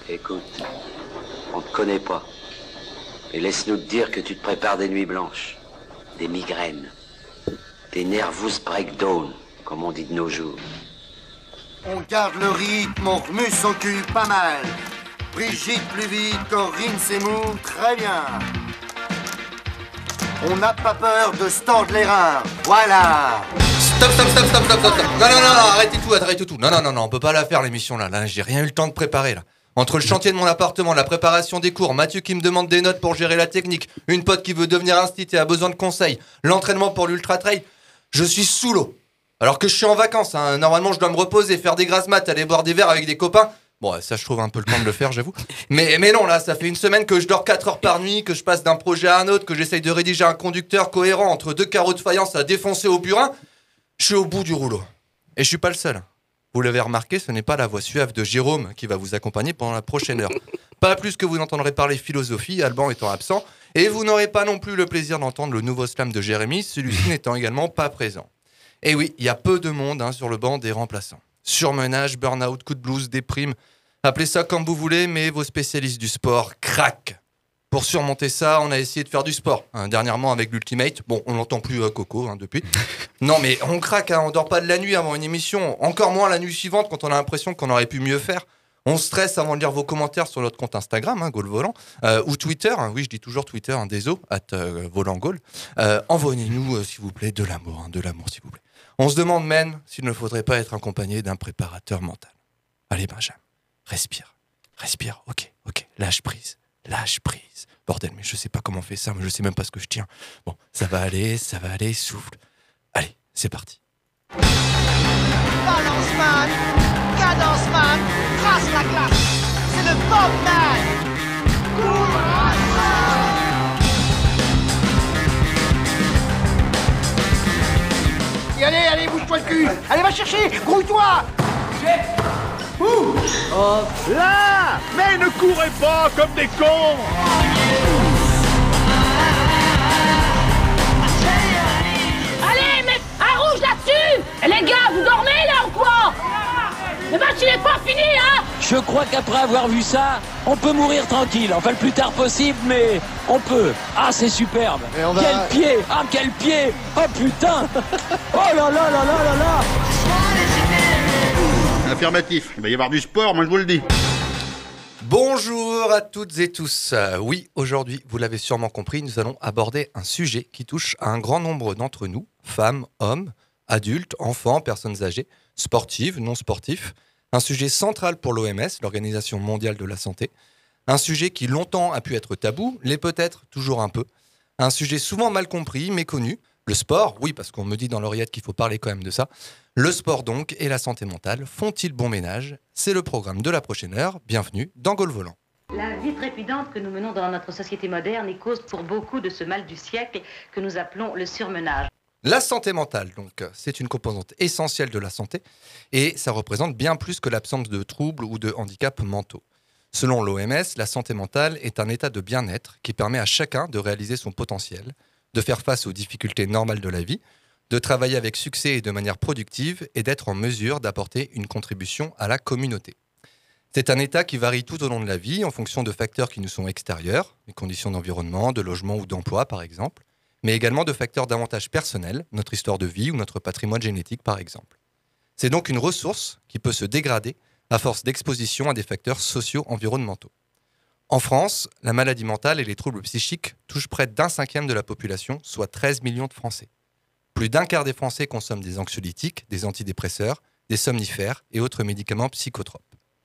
Écoute, on te connaît pas. Et laisse-nous te dire que tu te prépares des nuits blanches, des migraines, des nervous breakdown, comme on dit de nos jours. On garde le rythme, on remue son cul pas mal. Brigitte plus vite, Corinne c'est mou, très bien. On n'a pas peur de se tordre les reins, voilà. Stop. Non, arrêtez tout. Non, on peut pas la faire l'émission là, j'ai rien eu le temps de préparer là. Entre le chantier de mon appartement, la préparation des cours, Mathieu qui me demande des notes pour gérer la technique, une pote qui veut devenir instit et a besoin de conseils, l'entraînement pour l'ultra trail, je suis sous l'eau. Alors que je suis en vacances, hein. Normalement je dois me reposer, faire des grasses mat, aller boire des verres avec des copains. Bon, ça je trouve un peu le temps de le faire, j'avoue. Mais non, là, ça fait une semaine que je dors 4 heures par nuit, que je passe d'un projet à un autre, que j'essaye de rédiger un conducteur cohérent entre 2 carreaux de faïence à défoncer au burin. Je suis au bout du rouleau. Et je suis pas le seul. Vous l'avez remarqué, ce n'est pas la voix suave de Jérôme qui va vous accompagner pendant la prochaine heure. Pas plus que vous n'entendrez parler philosophie, Alban étant absent, et vous n'aurez pas non plus le plaisir d'entendre le nouveau slam de Jérémy, celui-ci n'étant également pas présent. Et oui, il y a peu de monde sur le banc des remplaçants. Surmenage, burn-out, coup de blues, déprime, appelez ça comme vous voulez, mais vos spécialistes du sport craquent. Pour surmonter ça, on a essayé de faire du sport. Dernièrement avec l'Ultimate, bon, on n'entend plus Coco depuis. Non mais on craque, on dort pas de la nuit avant une émission, encore moins la nuit suivante quand on a l'impression qu'on aurait pu mieux faire. On stresse avant de lire vos commentaires sur notre compte Instagram, Gaulle Volant, ou Twitter, oui je dis toujours Twitter, désolé, @VolantGaulle. Envoyez-nous s'il vous plaît de l'amour s'il vous plaît. On se demande même s'il ne faudrait pas être accompagné d'un préparateur mental. Allez Benjamin, respire, ok, lâche prise. Bordel, mais je sais pas comment on fait ça, mais je sais même pas ce que je tiens. Bon, ça va aller, souffle. Allez, c'est parti. Balance man, cadence man, trace la glace. C'est le Bob man. Et allez, bouge-toi le cul. Allez, va chercher, grouille-toi. Là! Mais ne courez pas comme des cons! Allez, mais un rouge là-dessus! Les gars, vous dormez là ou quoi? Le match il est pas fini, hein? Je crois qu'après avoir vu ça, on peut mourir tranquille. Enfin, le plus tard possible, mais on peut. Ah, c'est superbe! Quel pied! Ah, quel pied! Oh putain! Oh là là là là là là! Affirmatif, il va y avoir du sport, moi je vous le dis. Bonjour à toutes et tous. Oui, aujourd'hui, vous l'avez sûrement compris, nous allons aborder un sujet qui touche à un grand nombre d'entre nous, femmes, hommes, adultes, enfants, personnes âgées, sportives, non sportifs. Un sujet central pour l'OMS, l'Organisation mondiale de la santé. Un sujet qui longtemps a pu être tabou, l'est peut-être toujours un peu. Un sujet souvent mal compris, méconnu. Le sport, oui, parce qu'on me dit dans l'oreillette qu'il faut parler quand même de ça. Le sport donc et la santé mentale font-ils bon ménage? C'est le programme de la prochaine heure. Bienvenue dans Gaulle Volant. La vie trépidante que nous menons dans notre société moderne est cause pour beaucoup de ce mal du siècle que nous appelons le surmenage. La santé mentale, donc, c'est une composante essentielle de la santé et ça représente bien plus que l'absence de troubles ou de handicaps mentaux. Selon l'OMS, la santé mentale est un état de bien-être qui permet à chacun de réaliser son potentiel, de faire face aux difficultés normales de la vie, de travailler avec succès et de manière productive et d'être en mesure d'apporter une contribution à la communauté. C'est un état qui varie tout au long de la vie en fonction de facteurs qui nous sont extérieurs, les conditions d'environnement, de logement ou d'emploi par exemple, mais également de facteurs davantage personnels, notre histoire de vie ou notre patrimoine génétique par exemple. C'est donc une ressource qui peut se dégrader à force d'exposition à des facteurs socio-environnementaux. En France, la maladie mentale et les troubles psychiques touchent près d'1/5 de la population, soit 13 millions de Français. Plus d'un quart des Français consomment des anxiolytiques, des antidépresseurs, des somnifères et autres médicaments psychotropes.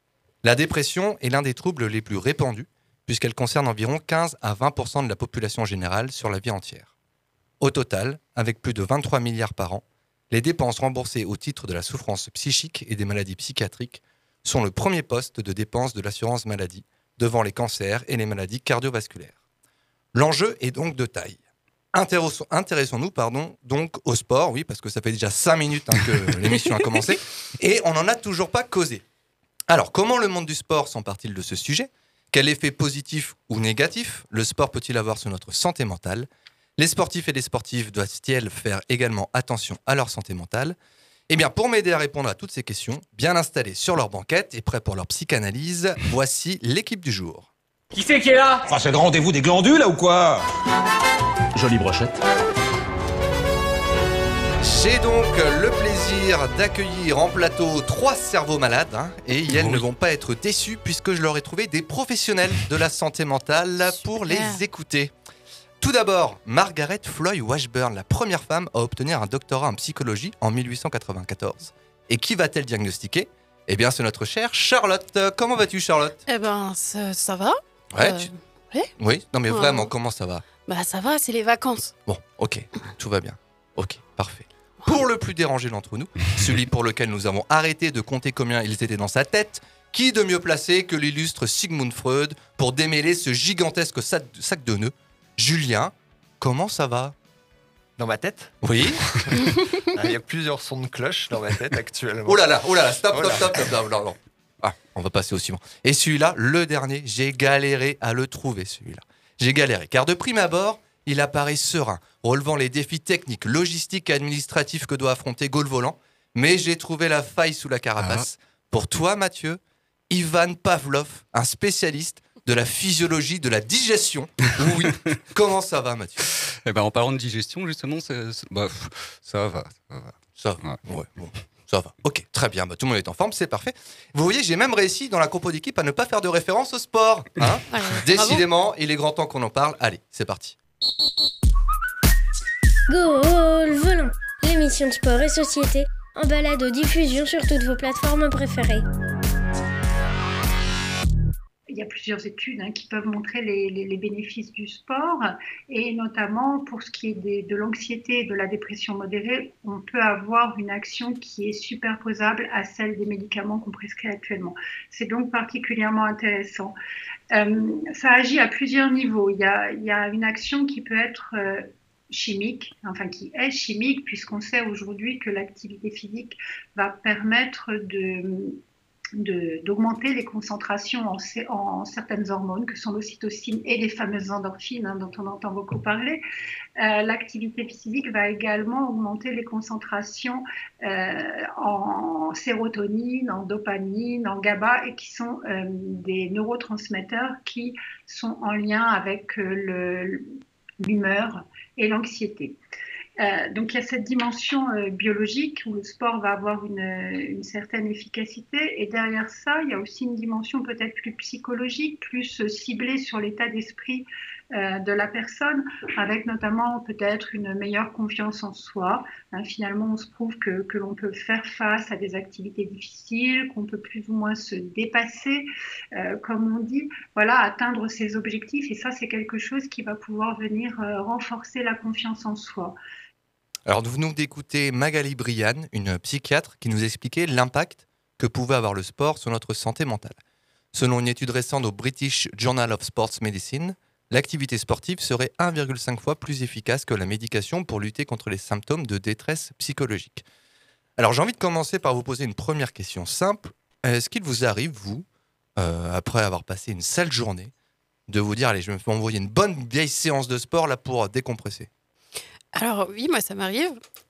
La dépression est l'un des troubles les plus répandus, puisqu'elle concerne environ 15 à 20% de la population générale sur la vie entière. Au total, avec plus de 23 milliards par an, les dépenses remboursées au titre de la souffrance psychique et des maladies psychiatriques sont le premier poste de dépenses de l'assurance maladie, devant les cancers et les maladies cardiovasculaires. L'enjeu est donc de taille. Intéressons-nous donc au sport, oui, parce que ça fait déjà 5 minutes que l'émission a commencé, et on n'en a toujours pas causé. Alors, comment le monde du sport s'empare-t-il de ce sujet? Quel effet positif ou négatif le sport peut-il avoir sur notre santé mentale? Les sportifs et les sportives doivent-ils faire également attention à leur santé mentale? Eh bien, pour m'aider à répondre à toutes ces questions, bien installés sur leur banquette et prêts pour leur psychanalyse, voici l'équipe du jour. Qui c'est qui est là? Enfin, c'est le rendez-vous des glandules, là, ou quoi? Jolie brochette. J'ai donc le plaisir d'accueillir en plateau 3 cerveaux malades, et ils ne vont pas être déçus puisque je leur ai trouvé des professionnels de la santé mentale pour les écouter. Tout d'abord, Margaret Floyd Washburn, la première femme à obtenir un doctorat en psychologie en 1894. Et qui va-t-elle diagnostiquer? Eh bien, c'est notre chère Charlotte. Comment vas-tu, Charlotte? Eh ben, ça va. Ouais, ouais. Oui, non mais vraiment, comment ça va? Bah ça va, c'est les vacances. Bon, ok, tout va bien. Ok, parfait. Pour le plus dérangé d'entre nous, celui pour lequel nous avons arrêté de compter combien ils étaient dans sa tête, qui de mieux placé que l'illustre Sigmund Freud pour démêler ce gigantesque sac de nœuds? Julien, comment ça va? Dans ma tête? Oui. Il y a plusieurs sons de cloche dans ma tête actuellement. Oh là là, stop. Non. Ah, on va passer au suivant. Et celui-là, le dernier, j'ai galéré à le trouver, celui-là. J'ai galéré, car de prime abord, il apparaît serein, relevant les défis techniques, logistiques et administratifs que doit affronter Gaulle Volant, mais j'ai trouvé la faille sous la carapace. Pour toi, Mathieu, Ivan Pavlov, un spécialiste de la physiologie de la digestion. Oui. Comment ça va, Mathieu? Eh ben, en parlant de digestion, justement, ça va. Ça va. Ouais, bon. Ça va. Ok, très bien. Tout le monde est en forme, c'est parfait. Vous voyez, j'ai même réussi dans la compo d'équipe à ne pas faire de référence au sport. Décidément, il est grand temps qu'on en parle. Allez, c'est parti. Gaulle Volant, l'émission de sport et société en balado-diffusion sur toutes vos plateformes préférées. Il y a plusieurs études qui peuvent montrer les bénéfices du sport, et notamment pour ce qui est de l'anxiété et de la dépression modérée, on peut avoir une action qui est superposable à celle des médicaments qu'on prescrit actuellement. C'est donc particulièrement intéressant. Ça agit à plusieurs niveaux. Il y a une action qui peut être chimique, qui est chimique, puisqu'on sait aujourd'hui que l'activité physique va permettre d'augmenter les concentrations en certaines hormones, que sont l'ocytocine et les fameuses endorphines dont on entend beaucoup parler. L'activité physique va également augmenter les concentrations en sérotonine, en dopamine, en GABA, et qui sont des neurotransmetteurs qui sont en lien avec l'humeur et l'anxiété. Donc il y a cette dimension biologique où le sport va avoir une certaine efficacité, et derrière ça, il y a aussi une dimension peut-être plus psychologique, plus ciblée sur l'état d'esprit de la personne, avec notamment peut-être une meilleure confiance en soi. Finalement, on se prouve que l'on peut faire face à des activités difficiles, qu'on peut plus ou moins se dépasser, comme on dit, atteindre ses objectifs, et ça, c'est quelque chose qui va pouvoir venir renforcer la confiance en soi. Alors, nous venons d'écouter Magali Brian, une psychiatre, qui nous expliquait l'impact que pouvait avoir le sport sur notre santé mentale. Selon une étude récente au British Journal of Sports Medicine, l'activité sportive serait 1,5 fois plus efficace que la médication pour lutter contre les symptômes de détresse psychologique. Alors, j'ai envie de commencer par vous poser une première question simple. Est-ce qu'il vous arrive, vous, après avoir passé une sale journée, de vous dire, allez, je vais m'envoyer une bonne vieille séance de sport là pour décompresser? Alors oui, moi ça m'arrive.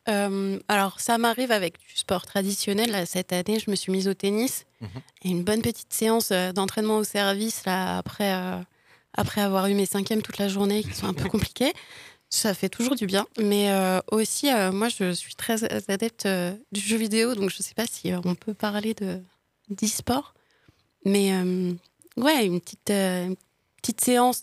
Alors ça m'arrive avec du sport traditionnel. Là, cette année, je me suis mise au tennis. Et une bonne petite séance d'entraînement au service là, après avoir eu mes 5e toute la journée, qui sont un peu compliquées. Ça fait toujours du bien. Mais aussi, moi je suis très adepte du jeu vidéo, donc je ne sais pas si on peut parler d'e-sport. Mais ouais, une petite séance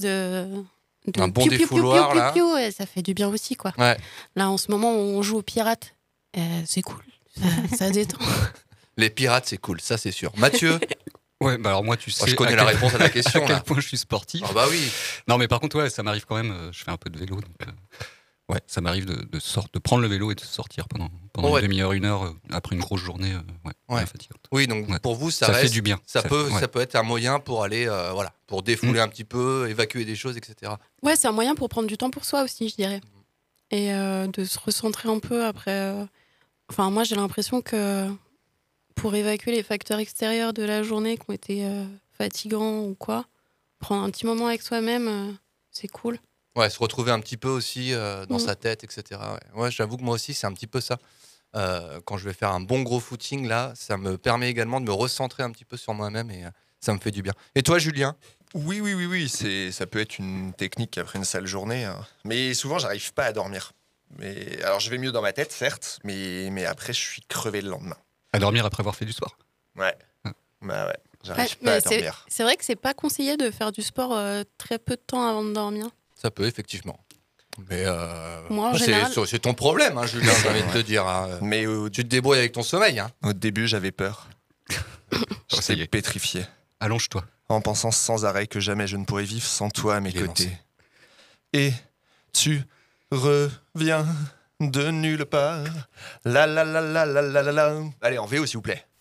un bon défouloir, là. Ça fait du bien aussi, quoi. Ouais. Là, en ce moment, on joue aux pirates. C'est cool. Ça détend. Les pirates, c'est cool, ça, c'est sûr. Mathieu? Ouais, alors moi, tu sais. Je connais la réponse à la question. À quel point je suis sportif. Ah bah oui. Non, mais par contre, ça m'arrive quand même. Je fais un peu de vélo, donc. Ça m'arrive de prendre le vélo et de sortir pendant une demi-heure, 1 heure, après une grosse journée fatigante. Oui, donc pour vous, ça fait du bien. Ça peut être un moyen pour aller, pour défouler un petit peu, évacuer des choses, etc. Ouais, c'est un moyen pour prendre du temps pour soi aussi, je dirais. Et de se recentrer un peu après. Moi, j'ai l'impression que pour évacuer les facteurs extérieurs de la journée qui ont été fatigants ou quoi, prendre un petit moment avec soi-même, c'est cool. Ouais, se retrouver un petit peu aussi dans sa tête, etc. Ouais, j'avoue que moi aussi, c'est un petit peu ça. quand je vais faire un bon gros footing, là, ça me permet également de me recentrer un petit peu sur moi-même et ça me fait du bien. Et toi, Julien ? Oui, ça peut être une technique après une sale journée, hein. Mais souvent, j'arrive pas à dormir. Alors, je vais mieux dans ma tête, certes, mais après, je suis crevé le lendemain. À dormir après avoir fait du sport ? Ouais. Bah ouais, j'arrive pas à dormir. C'est vrai que c'est pas conseillé de faire du sport très peu de temps avant de dormir. Ça peut, effectivement. Mais moi, en général... c'est ton problème, hein, Julien, j'ai envie de te dire. Hein. Mais tu te débrouilles avec ton sommeil. Hein. Au début, j'avais peur. J'étais pétrifié. Allonge-toi. En pensant sans arrêt que jamais je ne pourrais vivre sans toi à mes côtés. Et tu reviens de nulle part. La la la la la la la la. Allez, en VO, s'il vous plaît.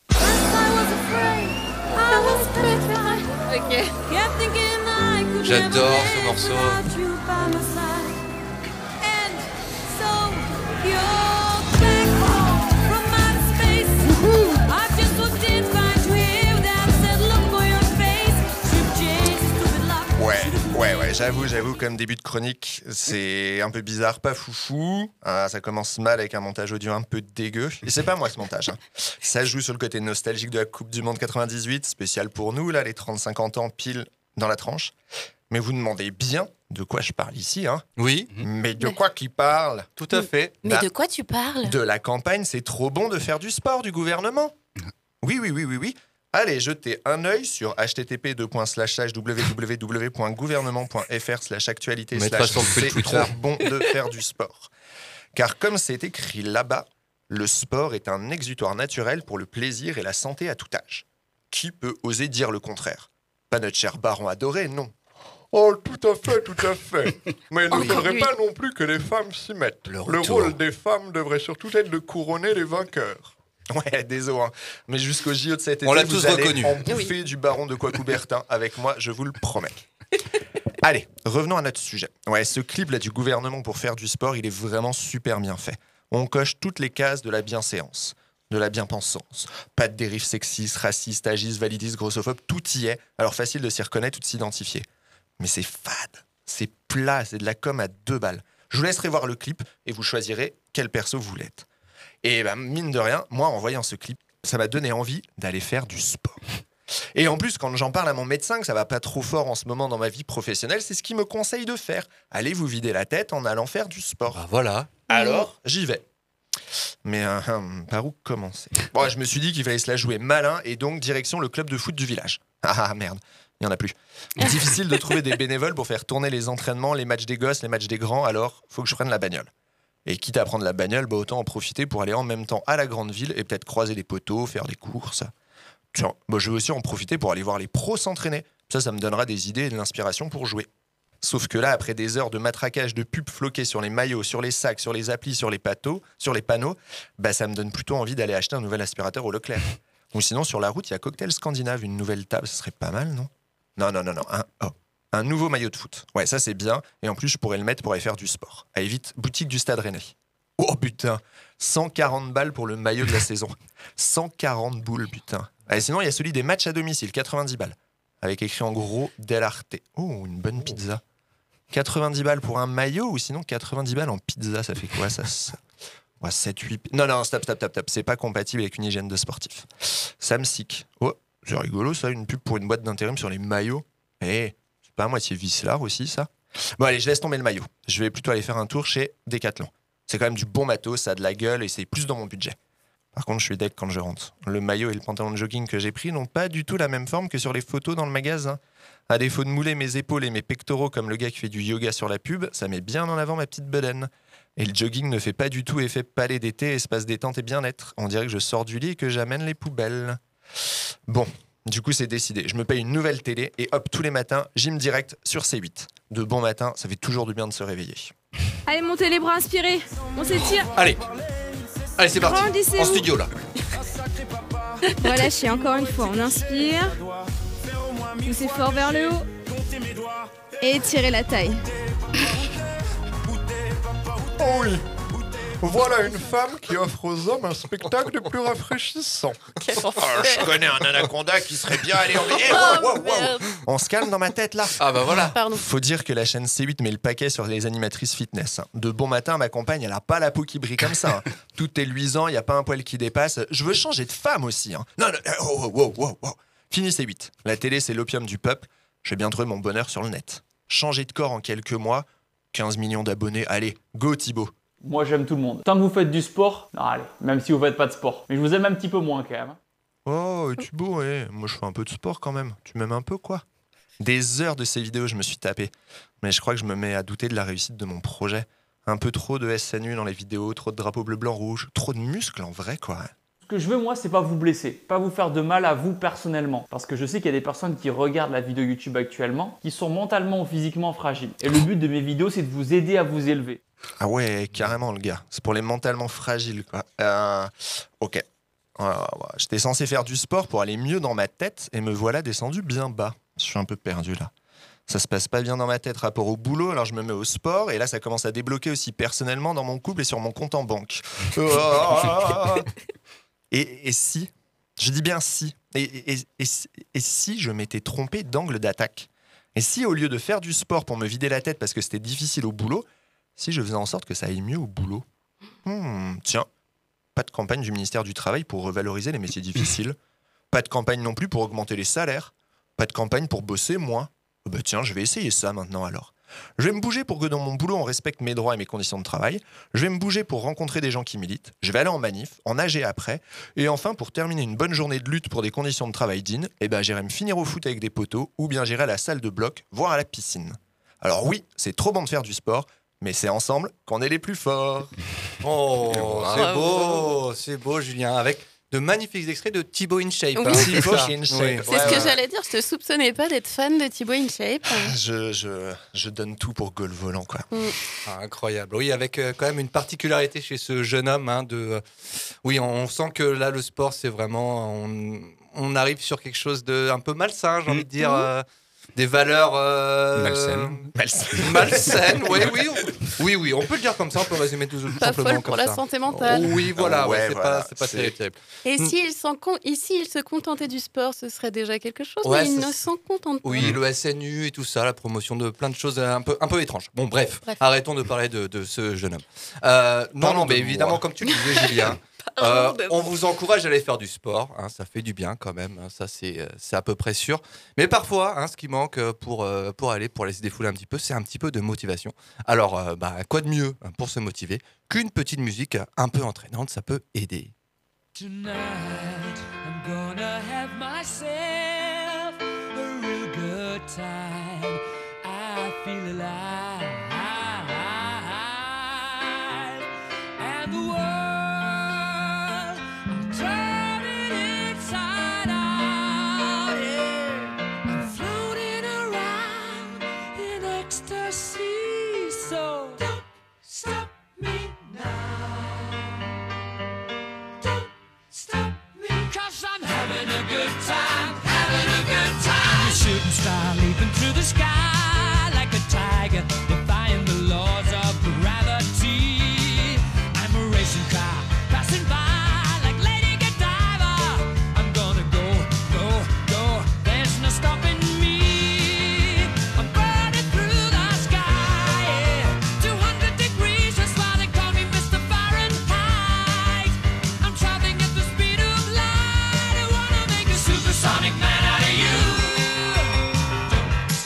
Ok. J'adore ce morceau. Ouais, j'avoue, comme début de chronique, c'est un peu bizarre, pas foufou. Ça commence mal avec un montage audio un peu dégueu. Et c'est pas moi ce montage. Hein. Ça joue sur le côté nostalgique de la Coupe du Monde 98, spécial pour nous, là, les 30-50 ans pile dans la tranche. Mais vous demandez bien de quoi je parle ici, hein ? Oui. Mais de quoi qu'il parle ? Tout à fait. Mais de quoi tu parles ? De la campagne, c'est trop bon de faire du sport du gouvernement. Oui. Allez, jetez un œil sur http://www.gouvernement.fr/actualité/ c'est trop bon de faire du sport. Car comme c'est écrit là-bas, le sport est un exutoire naturel pour le plaisir et la santé à tout âge. Qui peut oser dire le contraire ? Pas notre cher baron adoré, non. Oh, tout à fait. Mais il ne faudrait pas non plus que les femmes s'y mettent. Le rôle des femmes devrait surtout être de couronner les vainqueurs. Ouais, désolé, hein. Mais jusqu'au JO de cet été, vous allez en bouffer du baron de Coubertin avec moi, je vous le promets. Allez, revenons à notre sujet. Ouais, ce clip là du gouvernement pour faire du sport, il est vraiment super bien fait. On coche toutes les cases de la bienséance, de la bien-pensance. Pas de dérives sexistes, racistes, agistes, validistes, grossophobes, tout y est. Alors facile de s'y reconnaître ou de s'identifier. Mais c'est fade, c'est plat, c'est de la com à 2 balles. Je vous laisserai voir le clip et vous choisirez quel perso vous l'êtes. Et mine de rien, moi, en voyant ce clip, ça m'a donné envie d'aller faire du sport. Et en plus, quand j'en parle à mon médecin, que ça va pas trop fort en ce moment dans ma vie professionnelle, c'est ce qu'il me conseille de faire. Allez vous vider la tête en allant faire du sport. Bah voilà. Alors, j'y vais. Mais par où commencer ? Bon, je me suis dit qu'il fallait se la jouer malin et donc direction le club de foot du village. Ah merde, il n'y en a plus. Difficile de trouver des bénévoles pour faire tourner les entraînements, les matchs des gosses, les matchs des grands, alors faut que je prenne la bagnole. Et quitte à prendre la bagnole, autant en profiter pour aller en même temps à la grande ville et peut-être croiser les poteaux, faire des courses. Tiens, je vais aussi en profiter pour aller voir les pros s'entraîner. Ça me donnera des idées et de l'inspiration pour jouer. Sauf que là, après des heures de matraquage de pubs floquées sur les maillots, sur les sacs, sur les applis, sur les panneaux, ça me donne plutôt envie d'aller acheter un nouvel aspirateur au Leclerc. Ou sinon, sur la route, il y a Cocktail Scandinave, une nouvelle table, ça serait pas mal, non ? Non. Un nouveau maillot de foot. Ouais, ça c'est bien. Et en plus, je pourrais le mettre pour aller faire du sport. Allez vite, boutique du Stade Rennais. Oh putain, 140 balles pour le maillot de la saison. 140 boules, putain. Allez, sinon, il y a celui des matchs à domicile, 90 balles. Avec écrit en gros Del Arte. Oh, une bonne pizza. 90 balles pour un maillot ou sinon 90 balles en pizza, ça fait quoi ça ouais, 7, 8... Non, stop. C'est pas compatible avec une hygiène de sportif. Samsic. Oh, c'est rigolo ça, une pub pour une boîte d'intérim sur les maillots. C'est pas à moitié vicelard aussi ça. Bon allez, je laisse tomber le maillot. Je vais plutôt aller faire un tour chez Decathlon. C'est quand même du bon matos, ça a de la gueule et c'est plus dans mon budget. Par contre, je suis deg quand je rentre. Le maillot et le pantalon de jogging que j'ai pris n'ont pas du tout la même forme que sur les photos dans le magasin. À défaut de mouler mes épaules et mes pectoraux comme le gars qui fait du yoga sur la pub, ça met bien en avant ma petite bedaine. Et le jogging ne fait pas du tout effet palais d'été, espace détente et bien-être. On dirait que je sors du lit et que j'amène les poubelles. Bon, du coup c'est décidé. Je me paye une nouvelle télé et hop, tous les matins, gym direct sur C8. De bon matin, ça fait toujours du bien de se réveiller. Allez, montez les bras, inspirez. On s'étire. Allez, c'est parti. En studio là. Relâchez encore une fois. On inspire. Poussez fort vers le haut. Et étirez la taille. Oh oui. Voilà une femme qui offre aux hommes un spectacle des plus rafraîchissants. Je connais un anaconda qui serait bien allé en... wow. On se calme dans ma tête là. Ah bah voilà. Pardon. Faut dire que la chaîne C8 met le paquet sur les animatrices fitness. De bon matin, ma compagne, elle a pas la peau qui brille comme ça. Tout est luisant, y a pas un poil qui dépasse. Je veux changer de femme aussi. Non, wow. Fini C8. La télé, c'est l'opium du peuple. J'ai bien trouvé mon bonheur sur le net. Changer de corps en quelques mois, 15 millions d'abonnés. Allez, go Thibaut. Moi, j'aime tout le monde. Tant que vous faites du sport, non, allez, même si vous faites pas de sport. Mais je vous aime un petit peu moins quand même. Oh, Thibaut, ouais. Moi, je fais un peu de sport quand même. Tu m'aimes un peu, quoi? Des heures de ces vidéos, je me suis tapé. Mais je crois que je me mets à douter de la réussite de mon projet. Un peu trop de SNU dans les vidéos, trop de drapeaux bleu, blanc, rouge, trop de muscles en vrai, quoi. Ce que je veux, moi, c'est pas vous blesser, pas vous faire de mal à vous personnellement. Parce que je sais qu'il y a des personnes qui regardent la vidéo YouTube actuellement, qui sont mentalement ou physiquement fragiles. Et le but de mes vidéos, c'est de vous aider à vous élever. Ah ouais, carrément, le gars. C'est pour les mentalement fragiles, quoi. Ok. J'étais censé faire du sport pour aller mieux dans ma tête, et me voilà descendu bien bas. Je suis un peu perdu, là. Ça se passe pas bien dans ma tête rapport au boulot, alors je me mets au sport, et là, ça commence à débloquer aussi personnellement dans mon couple et sur mon compte en banque. Et si, je dis bien si, et si je m'étais trompé d'angle d'attaque? Et si, au lieu de faire du sport pour me vider la tête parce que c'était difficile au boulot, si je faisais en sorte que ça aille mieux au boulot? Tiens, pas de campagne du ministère du Travail pour revaloriser les métiers difficiles. Pas de campagne non plus pour augmenter les salaires. Pas de campagne pour bosser moins. Bah tiens, je vais essayer ça maintenant alors. Je vais me bouger pour que dans mon boulot, on respecte mes droits et mes conditions de travail. Je vais me bouger pour rencontrer des gens qui militent. Je vais aller en manif, en nager après. Et enfin, pour terminer une bonne journée de lutte pour des conditions de travail dignes, j'irai me finir au foot avec des potos ou bien j'irai à la salle de bloc, voire à la piscine. Alors oui, c'est trop bon de faire du sport, mais c'est ensemble qu'on est les plus forts. Oh, c'est beau, Julien, avec de magnifiques extraits de Thibaut InShape. Oui. Thibaut InShape. C'est ce que j'allais dire, je te soupçonnais pas d'être fan de Thibaut InShape. Je donne tout pour Gaulle Volant, quoi. Incroyable. Oui, avec quand même une particularité chez ce jeune homme. Oui, on sent que là, le sport, c'est vraiment... On arrive sur quelque chose de un peu malsain, j'ai envie de dire... Des valeurs malsaines, oui, on peut le dire comme ça, on peut résumer tout simplement pas folle comme pour ça. la santé mentale. Oui, voilà, c'est pas terrible. Et s'ils se contentaient du sport, ce serait déjà quelque chose, Ouais, mais ils ne s'en contentent pas. Oui, le SNU et tout ça, la promotion de plein de choses un peu étranges. Bon, bref, arrêtons de parler de ce jeune homme. Non, mais évidemment, comme tu le disais, Julien, on vous encourage à aller faire du sport, ça fait du bien quand même, ça c'est à peu près sûr. Mais parfois, ce qui manque pour aller se défouler un petit peu, c'est un petit peu de motivation. Alors, quoi de mieux pour se motiver qu'une petite musique un peu entraînante, ça peut aider. Tonight, I'm gonna have myself a real good time. I feel alive, and the world shooting star leaping through the sky like a tiger, defying the laws of gravity. I'm a racing car passing by like Lady Godiva. I'm gonna go, there's no stopping me. I'm burning through the sky, yeah. 200 degrees, that's why they call me Mr. Fahrenheit. I'm traveling at the speed of light. I wanna make a supersonic man out of you.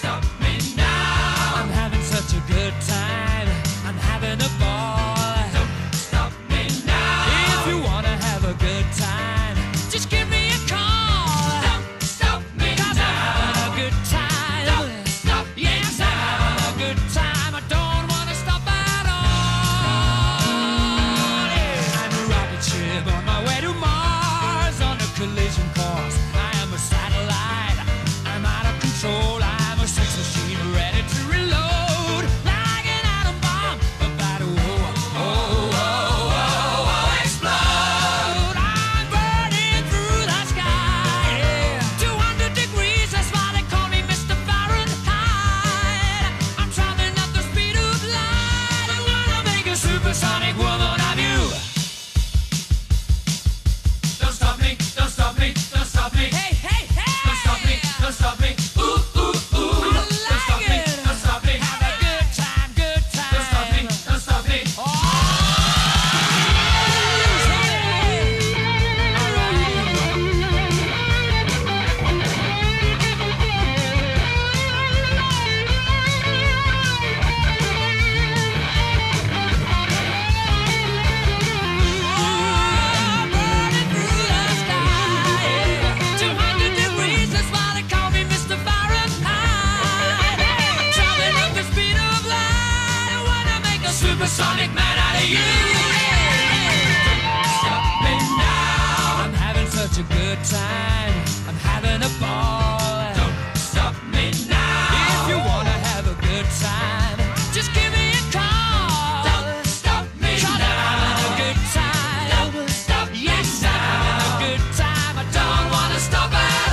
good time. Just give me a call. Don't stop me now. I'm having a good time. Don't stop me now. Yes, I'm having a good time. I don't wanna stop at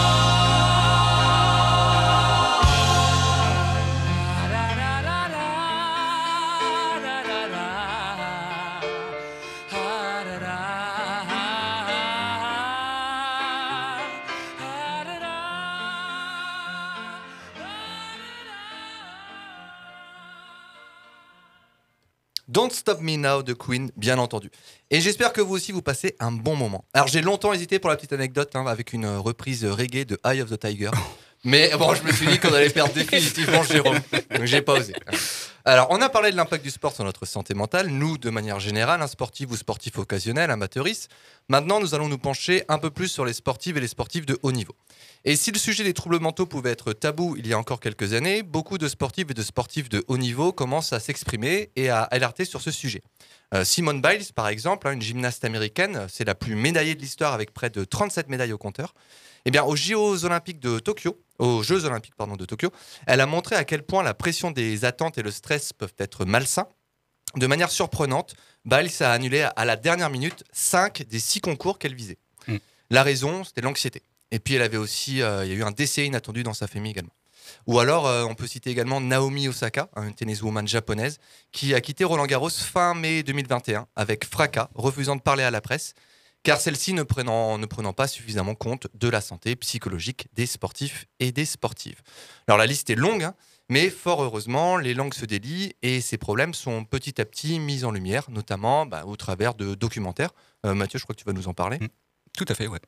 Don't Stop Me Now de Queen, bien entendu. Et j'espère que vous aussi vous passez un bon moment. Alors j'ai longtemps hésité pour la petite anecdote avec une reprise reggae de Eye of the Tiger. Mais bon, je me suis dit qu'on allait perdre définitivement Jérôme. Donc j'ai pas osé. Alors on a parlé de l'impact du sport sur notre santé mentale, nous de manière générale, sportifs ou sportifs occasionnels, amateuristes. Maintenant nous allons nous pencher un peu plus sur les sportives et les sportifs de haut niveau. Et si le sujet des troubles mentaux pouvait être tabou il y a encore quelques années, beaucoup de sportifs et de sportifs de haut niveau commencent à s'exprimer et à alerter sur ce sujet. Simone Biles, par exemple, une gymnaste américaine, c'est la plus médaillée de l'histoire avec près de 37 médailles au compteur. Eh bien, aux Jeux Olympiques de Tokyo, elle a montré à quel point la pression des attentes et le stress peuvent être malsains. De manière surprenante, Biles a annulé à la dernière minute 5 des 6 concours qu'elle visait. La raison, c'était l'anxiété. Et puis, elle avait aussi, il y a eu un décès inattendu dans sa famille également. Ou alors, on peut citer également Naomi Osaka, une tenniswoman japonaise, qui a quitté Roland-Garros fin mai 2021 avec fracas, refusant de parler à la presse, car celle-ci ne prenant pas suffisamment compte de la santé psychologique des sportifs et des sportives. Alors la liste est longue, mais fort heureusement, les langues se délient et ces problèmes sont petit à petit mis en lumière, notamment au travers de documentaires. Mathieu, je crois que tu vas nous en parler. Tout à fait, ouais.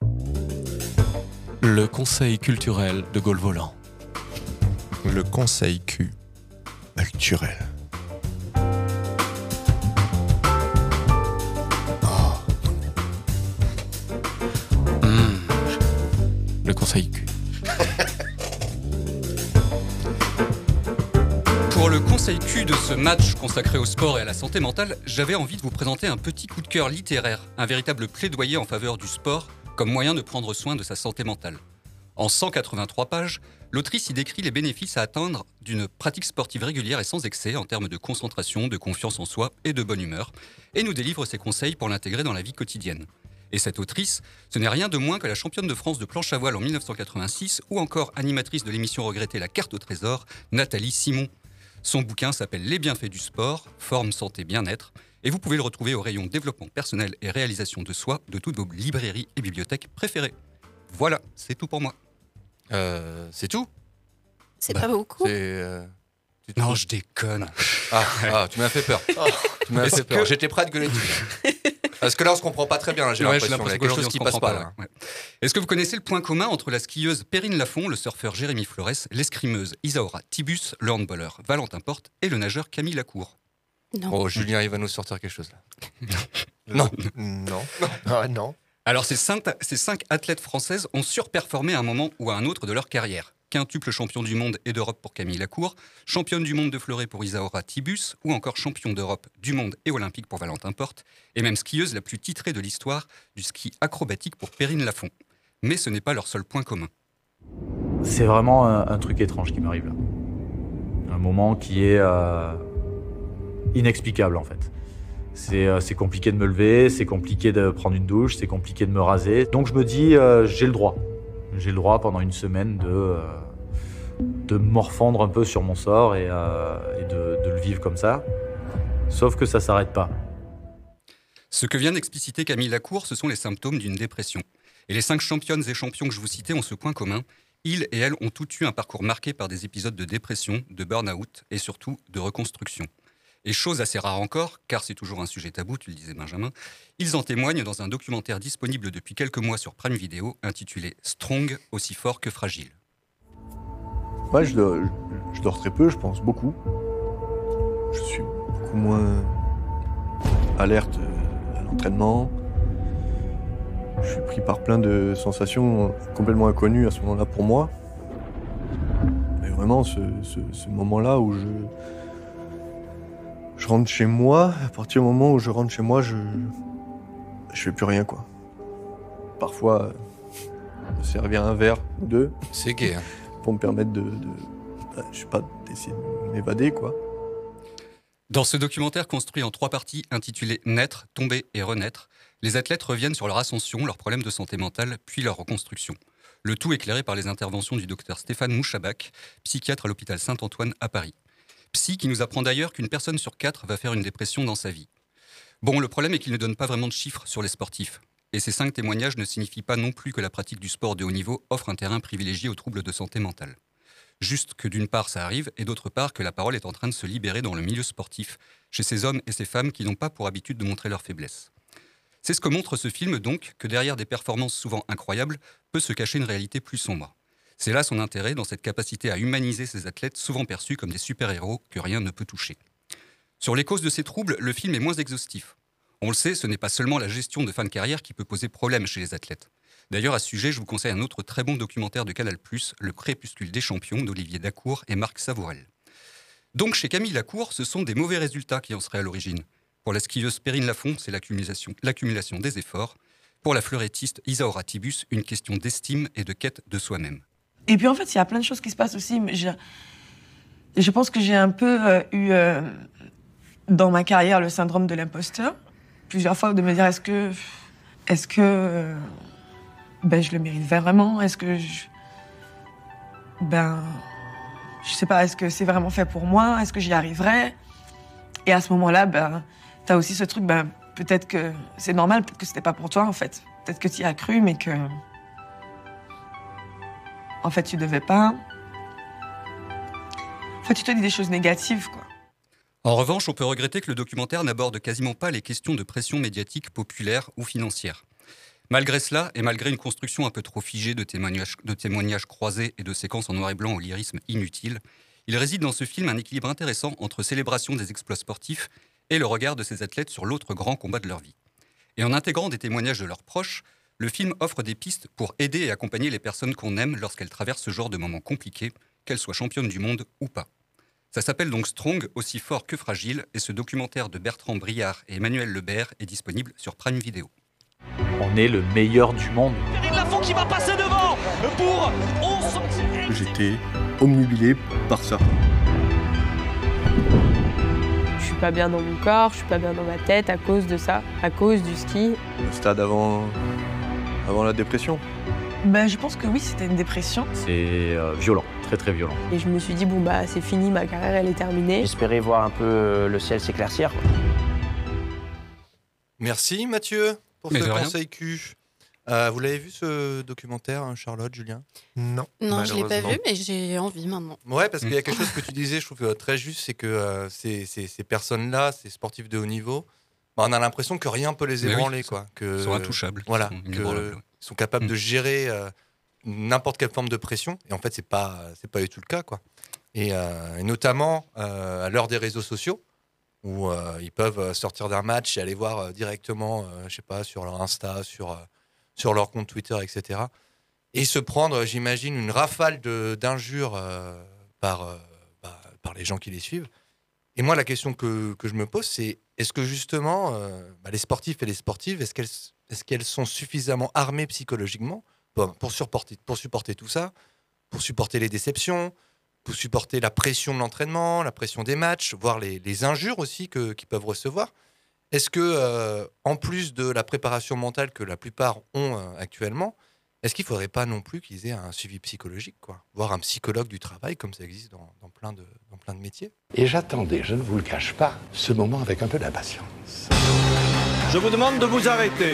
Le conseil culturel de Gaulle Volant. Le conseil culturel. Le conseil Q. Pour le conseil Q de ce match consacré au sport et à la santé mentale, j'avais envie de vous présenter un petit coup de cœur littéraire, un véritable plaidoyer en faveur du sport comme moyen de prendre soin de sa santé mentale. En 183 pages, l'autrice y décrit les bénéfices à atteindre d'une pratique sportive régulière et sans excès en termes de concentration, de confiance en soi et de bonne humeur, et nous délivre ses conseils pour l'intégrer dans la vie quotidienne. Et cette autrice, ce n'est rien de moins que la championne de France de planche à voile en 1986 ou encore animatrice de l'émission regrettée La Carte au Trésor, Nathalie Simon. Son bouquin s'appelle Les bienfaits du sport, forme, santé, bien-être, et vous pouvez le retrouver au rayon développement personnel et réalisation de soi de toutes vos librairies et bibliothèques préférées. Voilà, c'est tout pour moi. C'est tout ? C'est pas beaucoup. Non, je déconne. Tu m'as fait peur. Tu m'as fait peur. J'étais prêt à te gueuler dessus. Parce que là, on se comprend pas très bien. J'ai l'impression qu'il y a quelque chose qui passe pas là. Ouais. Est-ce que vous connaissez le point commun entre la skieuse Perrine Lafont, le surfeur Jérémy Flores, l'escrimeuse Isaora Tibus, le handballeur Valentin Porte et le nageur Camille Lacour ? Non. Oh, Julien, il va nous sortir quelque chose là. Non. Alors, ces 5 athlètes françaises ont surperformé à un moment ou à un autre de leur carrière. Quintuple champion du monde et d'Europe pour Camille Lacour, championne du monde de fleuret pour Isaora Tibus, ou encore champion d'Europe, du monde et olympique pour Valentin Porte, et même skieuse la plus titrée de l'histoire du ski acrobatique pour Perrine Lafont. Mais ce n'est pas leur seul point commun. C'est vraiment un truc étrange qui m'arrive là. Un moment qui est inexplicable en fait. C'est compliqué de me lever, c'est compliqué de prendre une douche, c'est compliqué de me raser. Donc je me dis, j'ai le droit. J'ai le droit pendant une semaine de me morfondre un peu sur mon sort et de le vivre comme ça. Sauf que ça s'arrête pas. Ce que vient d'expliciter Camille Lacour, ce sont les symptômes d'une dépression. Et les 5 championnes et champions que je vous citais ont ce point commun. Ils et elles ont toutes eu un parcours marqué par des épisodes de dépression, de burn-out et surtout de reconstruction. Et chose assez rare encore, car c'est toujours un sujet tabou, tu le disais Benjamin, ils en témoignent dans un documentaire disponible depuis quelques mois sur Prime Video, intitulé « Strong, aussi fort que fragile ». Ouais, je dors très peu, je pense beaucoup. Je suis beaucoup moins alerte à l'entraînement. Je suis pris par plein de sensations complètement inconnues à ce moment-là pour moi. Et vraiment, ce moment-là où je rentre chez moi, à partir du moment où je rentre chez moi, je fais plus rien, quoi. Parfois, me servir un verre ou deux. C'est gai, hein. Pour me permettre je sais pas, d'essayer de m'évader, quoi. Dans ce documentaire construit en 3 parties intitulé Naître, tomber et renaître, les athlètes reviennent sur leur ascension, leurs problèmes de santé mentale, puis leur reconstruction. Le tout éclairé par les interventions du docteur Stéphane Mouchabak, psychiatre à l'hôpital Saint-Antoine à Paris. Psy qui nous apprend d'ailleurs qu'une personne sur 4 va faire une dépression dans sa vie. Bon, le problème est qu'il ne donne pas vraiment de chiffres sur les sportifs. Et ces 5 témoignages ne signifient pas non plus que la pratique du sport de haut niveau offre un terrain privilégié aux troubles de santé mentale. Juste que d'une part ça arrive, et d'autre part que la parole est en train de se libérer dans le milieu sportif, chez ces hommes et ces femmes qui n'ont pas pour habitude de montrer leurs faiblesses. C'est ce que montre ce film donc, que derrière des performances souvent incroyables, peut se cacher une réalité plus sombre. C'est là son intérêt dans cette capacité à humaniser ces athlètes souvent perçus comme des super-héros que rien ne peut toucher. Sur les causes de ces troubles, le film est moins exhaustif. On le sait, ce n'est pas seulement la gestion de fin de carrière qui peut poser problème chez les athlètes. D'ailleurs, à ce sujet, je vous conseille un autre très bon documentaire de Canal+, Le Crépuscule des champions d'Olivier Dacour et Marc Savourel. Donc, chez Camille Lacour, ce sont des mauvais résultats qui en seraient à l'origine. Pour la skieuse Perrine Lafont, c'est l'accumulation des efforts. Pour la fleurettiste Isaora Tibus, une question d'estime et de quête de soi-même. Et puis en fait, il y a plein de choses qui se passent aussi. Mais je pense que j'ai un peu eu dans ma carrière le syndrome de l'imposteur. Plusieurs fois de me dire est-ce que je le mérite vraiment? Est-ce que je sais pas, est-ce que c'est vraiment fait pour moi? Est-ce que j'y arriverai? Et à ce moment-là, t'as aussi ce truc, peut-être que c'est normal, peut-être que c'était pas pour toi, en fait. Peut-être que tu y as cru, mais que... En fait, tu devais pas... En fait, tu te dis des choses négatives, quoi. En revanche, on peut regretter que le documentaire n'aborde quasiment pas les questions de pression médiatique, populaire ou financière. Malgré cela, et malgré une construction un peu trop figée de témoignages croisés et de séquences en noir et blanc au lyrisme inutile, il réside dans ce film un équilibre intéressant entre célébration des exploits sportifs et le regard de ces athlètes sur l'autre grand combat de leur vie. Et en intégrant des témoignages de leurs proches, le film offre des pistes pour aider et accompagner les personnes qu'on aime lorsqu'elles traversent ce genre de moments compliqués, qu'elles soient championnes du monde ou pas. Ça s'appelle donc Strong, aussi fort que fragile, et ce documentaire de Bertrand Briard et Emmanuel Lebert est disponible sur Prime Video. On est le meilleur du monde. Perrine Lafont qui va passer devant pour 11 cm. J'étais omnubilé par ça. Je suis pas bien dans mon corps, je suis pas bien dans ma tête à cause de ça, à cause du ski. Le stade avant la dépression. Je pense que oui, c'était une dépression. C'est violent, très très violent. Et je me suis dit, c'est fini, ma carrière, elle est terminée. J'espérais voir un peu le ciel s'éclaircir. Merci Mathieu pour Mais ce de rien. conseil Q. Vous l'avez vu ce documentaire, Charlotte, Julien? Non. Non, je l'ai pas vu, mais j'ai envie maintenant. Ouais, parce qu'il y a quelque chose que tu disais, je trouve très juste, c'est que ces personnes-là, ces sportifs de haut niveau, on a l'impression que rien peut les Mais ébranler, oui, quoi. Ils sont intouchables. Voilà, Ils sont qu'ils inébranlables, ouais. sont capables de gérer n'importe quelle forme de pression. Et en fait, c'est pas du tout le cas, quoi. Et notamment à l'heure des réseaux sociaux, où ils peuvent sortir d'un match et aller voir directement, je sais pas, sur leur Insta, sur leur compte Twitter, etc. Et se prendre, j'imagine, une rafale d'injures par les gens qui les suivent. Et moi, la question que je me pose, c'est est-ce que justement, les sportifs et les sportives, est-ce qu'elles sont suffisamment armées psychologiquement pour supporter tout ça, pour supporter les déceptions, pour supporter la pression de l'entraînement, la pression des matchs, voire les injures aussi qu'ils peuvent recevoir? Est-ce que, en plus de la préparation mentale que la plupart ont actuellement, est-ce qu'il ne faudrait pas non plus qu'ils aient un suivi psychologique, quoi, voire un psychologue du travail, comme ça existe dans plein de métiers? Et j'attendais, je ne vous le cache pas, ce moment avec un peu d'impatience. Je vous demande de vous arrêter.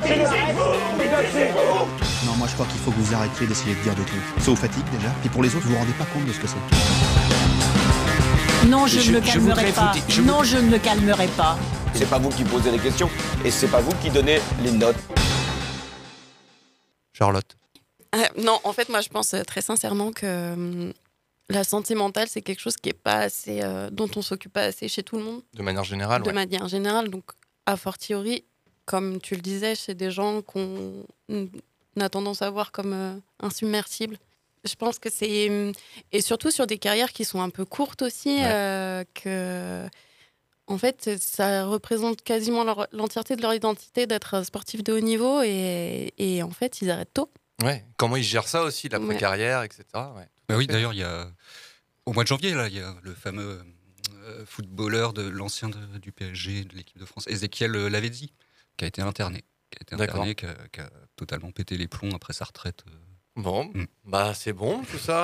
Non, moi je crois qu'il faut que vous arrêtiez d'essayer de dire des trucs. Ça vous fatigue déjà, et pour les autres, vous vous rendez pas compte de ce que c'est. Non, je ne me calmerai pas. Non, je ne me calmerai pas. C'est pas vous qui posez les questions et c'est pas vous qui donnez les notes. Charlotte? Non, en fait, moi, je pense très sincèrement que la santé mentale, c'est quelque chose qui est pas assez, dont on s'occupe pas assez chez tout le monde. De manière générale, De manière générale, donc a fortiori, comme tu le disais, chez des gens qu'on a tendance à voir comme insubmersibles. Je pense que c'est... Et surtout sur des carrières qui sont un peu courtes aussi, que... En fait, ça représente quasiment l'entièreté de leur identité d'être sportif de haut niveau et en fait, ils arrêtent tôt. Ouais. Comment ils gèrent ça aussi, l'après-carrière, etc. Ouais. Oui, d'ailleurs, il y a... Au mois de janvier, là, il y a le fameux footballeur l'ancien du PSG, de l'équipe de France, Ezequiel Lavezzi, qui a été interné. Qui a totalement pété les plombs après sa retraite. Bon, bah c'est bon tout ça.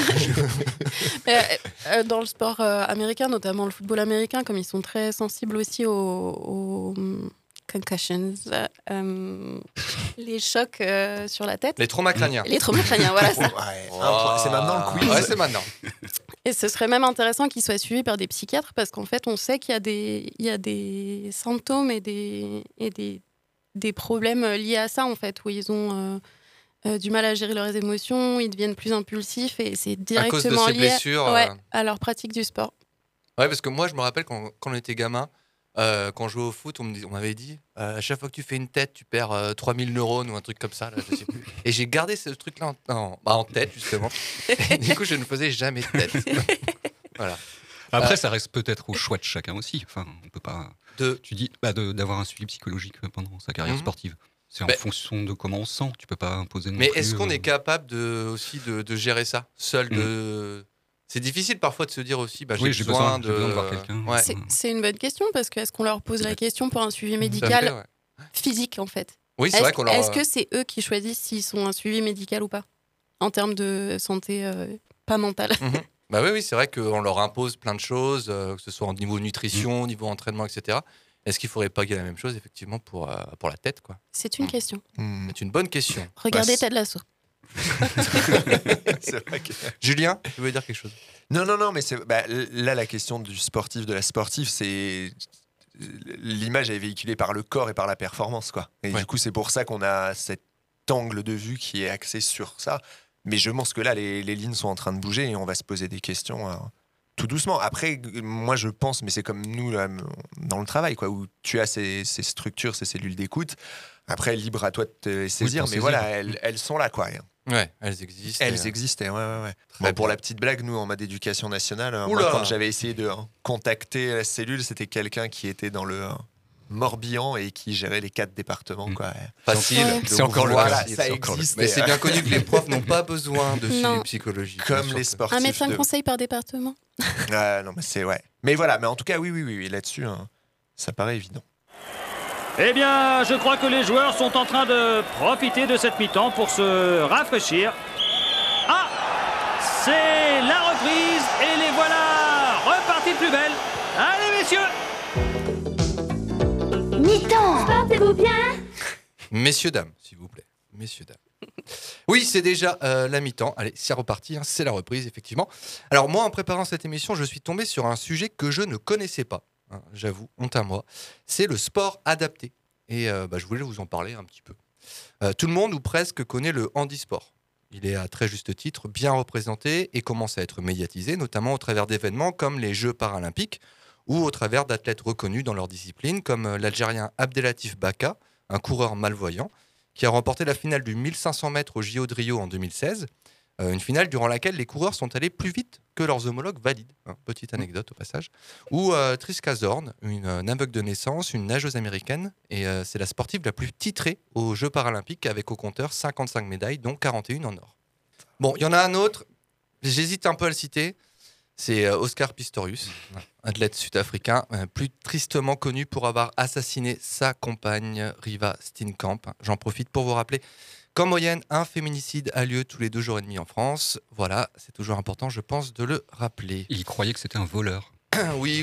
Dans le sport américain, notamment le football américain, comme ils sont très sensibles aussi aux concussions, les chocs sur la tête. Les traumas crâniens. Les traumas crâniens, voilà. C'est maintenant le quiz. Ouais, c'est maintenant. Et ce serait même intéressant qu'ils soient suivis par des psychiatres parce qu'en fait, on sait qu'il y a des symptômes et des problèmes liés à ça, en fait, où ils ont du mal à gérer leurs émotions, ils deviennent plus impulsifs et c'est directement lié à leur pratique du sport. Ouais, parce que moi, je me rappelle quand on était gamin, quand je jouais au foot, on m'avait dit à chaque fois que tu fais une tête, tu perds 3000 neurones ou un truc comme ça. Là, je sais plus. Et j'ai gardé ce truc-là en tête, justement. Et du coup, je ne faisais jamais de tête. Voilà. Après, ça reste peut-être au choix de chacun aussi. Enfin, on peut pas. Tu dis d'avoir un suivi psychologique pendant sa carrière sportive. C'est en fonction de comment on se sent. Tu peux pas imposer. Mais est-ce qu'on est capable aussi de gérer ça seul C'est difficile parfois de se dire aussi, j'ai besoin de voir quelqu'un. Ouais. C'est une bonne question parce que est-ce qu'on leur pose la question pour un suivi médical physique en fait? Oui, c'est vrai qu'on leur. Est-ce que c'est eux qui choisissent s'ils sont un suivi médical ou pas en termes de santé pas mentale? Bah oui, c'est vrai qu'on leur impose plein de choses, que ce soit au niveau nutrition, au niveau entraînement, etc. Est-ce qu'il ne faudrait pas qu'il y ait la même chose effectivement pour la tête, quoi? C'est une question. C'est une bonne question. Regardez Ted Lasso. C'est vrai que... Julien, tu veux dire quelque chose? Non, mais là, la question du sportif, de la sportive, c'est... L'image est véhiculée par le corps et par la performance, quoi. Et du coup, c'est pour ça qu'on a cet angle de vue qui est axé sur ça. Mais je pense que là, les lignes sont en train de bouger et on va se poser des questions tout doucement. Après, moi, je pense, mais c'est comme nous là, dans le travail, quoi, où tu as ces structures, ces cellules d'écoute. Après, libre à toi de te saisir, mais voilà, elles sont là, quoi. Ouais, elles existent. Elles existaient, ouais. Bon, pour la petite blague, nous, en mode éducation nationale, moi, quand j'avais essayé de contacter la cellule, c'était quelqu'un qui était dans le Morbihan et qui gérait les 4 départements, quoi. Facile. C'est encore le cas. Ça existe. Mais c'est bien connu que les profs n'ont pas besoin de suivi psychologique. Comme les sportifs. Un médecin de conseil par département. Non, mais c'est Mais voilà, mais en tout cas, oui, là-dessus, ça paraît évident. Eh bien, je crois que les joueurs sont en train de profiter de cette mi-temps pour se rafraîchir. Ah, c'est la reprise et les voilà repartis de plus belle. Allez, messieurs. Mi-temps, portez-vous bien. Messieurs, dames, s'il vous plaît. Messieurs, dames. Oui, c'est déjà la mi-temps. Allez, c'est reparti, c'est la reprise, effectivement. Alors moi, en préparant cette émission, je suis tombé sur un sujet que je ne connaissais pas. J'avoue, honte à moi, c'est le sport adapté. Et je voulais vous en parler un petit peu. Tout le monde ou presque connaît le handisport. Il est à très juste titre bien représenté et commence à être médiatisé, notamment au travers d'événements comme les Jeux paralympiques ou au travers d'athlètes reconnus dans leur discipline, comme l'Algérien Abdelatif Baka, un coureur malvoyant, qui a remporté la finale du 1500 mètres au JO de Rio en 2016. Une finale durant laquelle les coureurs sont allés plus vite que leurs homologues valides. Petite anecdote au passage. Ou Triska Zorn, une aveugle de naissance, une nageuse américaine, et c'est la sportive la plus titrée aux Jeux paralympiques avec au compteur 55 médailles, dont 41 en or. Bon, il y en a un autre, j'hésite un peu à le citer, c'est Oscar Pistorius, athlète sud-africain, plus tristement connu pour avoir assassiné sa compagne Riva Steenkamp. J'en profite pour vous rappeler qu'en moyenne, un féminicide a lieu tous les 2 jours et demi en France. Voilà, c'est toujours important, je pense, de le rappeler. Il croyait que c'était un voleur. Oui.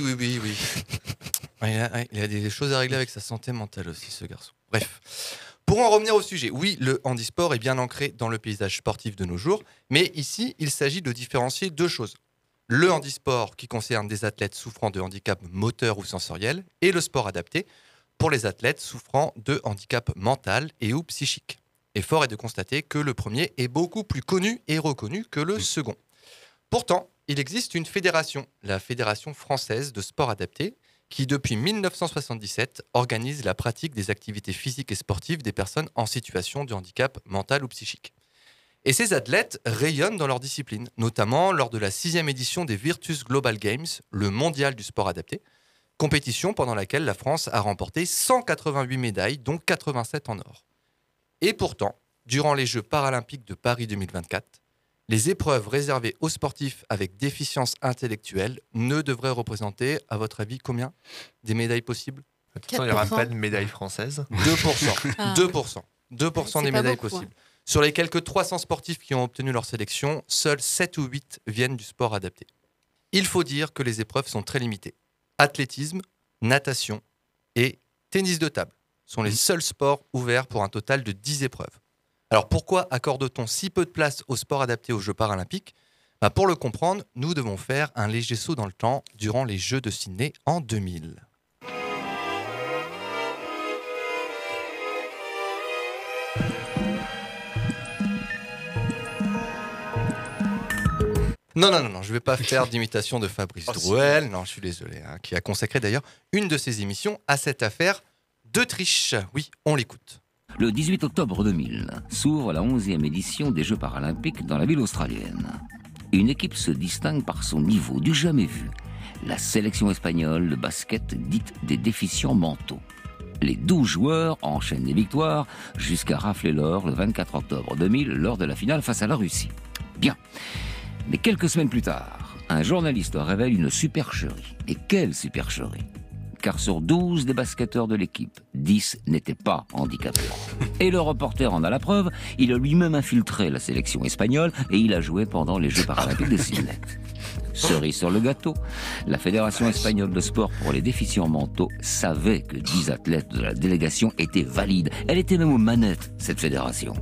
Il a des choses à régler avec sa santé mentale aussi, ce garçon. Bref. Pour en revenir au sujet, oui, le handisport est bien ancré dans le paysage sportif de nos jours, mais ici, il s'agit de différencier 2 choses. Le handisport qui concerne des athlètes souffrant de handicap moteur ou sensoriel, et le sport adapté pour les athlètes souffrant de handicap mental et ou psychique. Et fort est de constater que le premier est beaucoup plus connu et reconnu que le second. Pourtant, il existe une fédération, la Fédération française de sport adapté, qui depuis 1977 organise la pratique des activités physiques et sportives des personnes en situation de handicap mental ou psychique. Et ces athlètes rayonnent dans leur discipline, notamment lors de la 6e édition des Virtus Global Games, le mondial du sport adapté, compétition pendant laquelle la France a remporté 188 médailles, dont 87 en or. Et pourtant, durant les Jeux paralympiques de Paris 2024, Les épreuves réservées aux sportifs avec déficience intellectuelle ne devraient représenter, à votre avis, combien des médailles possibles ? Attention, il n'y aura pas de médaille française. 2%. Ah. 2% C'est des pas médailles beaucoup, possibles. Sur les quelques 300 sportifs qui ont obtenu leur sélection, seuls 7 ou 8 viennent du sport adapté. Il faut dire que les épreuves sont très limitées. Athlétisme, natation et tennis de table sont les seuls sports ouverts pour un total de 10 épreuves. Alors pourquoi accorde-t-on si peu de place aux sports adaptés aux Jeux paralympiques ? Pour le comprendre, nous devons faire un léger saut dans le temps durant les Jeux de Sydney en 2000. Non, je ne vais pas faire d'imitation de Fabrice Drouel, non, je suis désolé, qui a consacré d'ailleurs une de ses émissions à cette affaire de triche. Oui, on l'écoute. Le 18 octobre 2000 s'ouvre la 11e édition des Jeux paralympiques dans la ville australienne. Une équipe se distingue par son niveau du jamais vu. La sélection espagnole de basket dite des déficients mentaux. Les 12 joueurs enchaînent les victoires jusqu'à rafler l'or le 24 octobre 2000 lors de la finale face à la Russie. Bien. Mais quelques semaines plus tard, un journaliste révèle une supercherie. Et quelle supercherie ? Car sur 12 des basketteurs de l'équipe, 10 n'étaient pas handicapés. Et le reporter en a la preuve, il a lui-même infiltré la sélection espagnole et il a joué pendant les Jeux paralympiques de Sydney. Cerise sur le gâteau, la Fédération espagnole de sport pour les déficients mentaux savait que 10 athlètes de la délégation étaient valides. Elle était même aux manettes, cette fédération.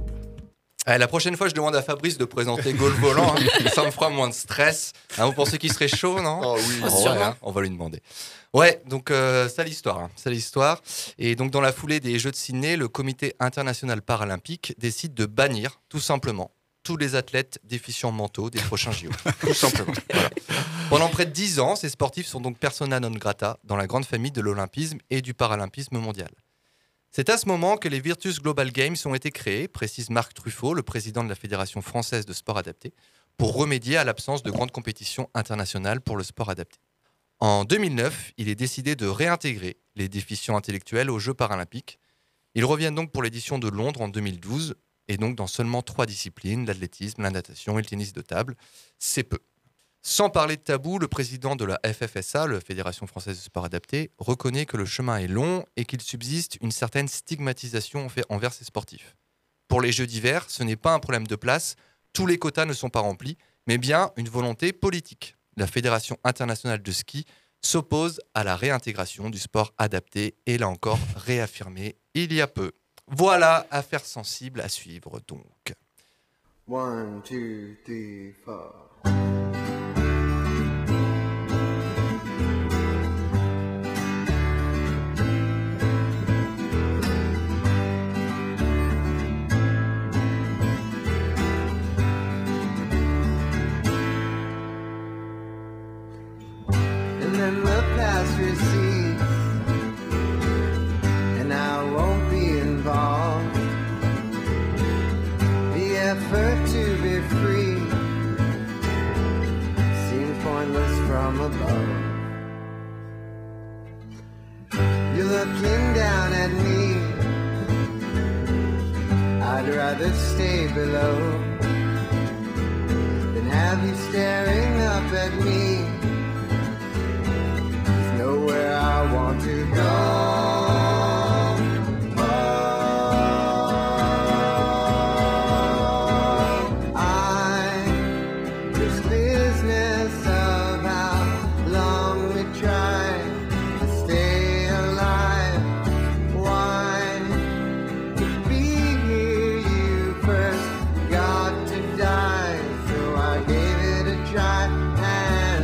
La prochaine fois, je demande à Fabrice de présenter Golf Volant. Ça me fera moins de stress. Vous pensez qu'il serait chaud, non ? Oh oui, ouais, on va lui demander. Ouais, donc ça l'histoire. Ça l'histoire. Et donc dans la foulée des Jeux de Sydney, le Comité international paralympique décide de bannir, tout simplement, tous les athlètes déficients mentaux des prochains JO. Tout simplement. Voilà. Pendant près de 10 ans, ces sportifs sont donc persona non grata dans la grande famille de l'olympisme et du paralympisme mondial. C'est à ce moment que les Virtus Global Games ont été créés, précise Marc Truffaut, le président de la Fédération française de sport adapté, pour remédier à l'absence de grandes compétitions internationales pour le sport adapté. En 2009, il est décidé de réintégrer les déficients intellectuels aux Jeux paralympiques. Ils reviennent donc pour l'édition de Londres en 2012, et donc dans seulement 3 disciplines, l'athlétisme, la natation et le tennis de table. C'est peu. Sans parler de tabou, le président de la FFSA, la Fédération française de sport adapté, reconnaît que le chemin est long et qu'il subsiste une certaine stigmatisation envers ces sportifs. Pour les Jeux d'hiver, ce n'est pas un problème de place, tous les quotas ne sont pas remplis, mais bien une volonté politique. La Fédération internationale de ski s'oppose à la réintégration du sport adapté et l'a encore réaffirmé il y a peu. Voilà, affaire sensible à suivre donc. 1, 2, 3, 4. And the past recedes, and I won't be involved. The effort to be free seems pointless from above. You're looking down at me, I'd rather stay below than have you staring up at me. Nowhere I want to go. This business of how long we try to stay alive. Why to be here you first got to die. So I gave it a try and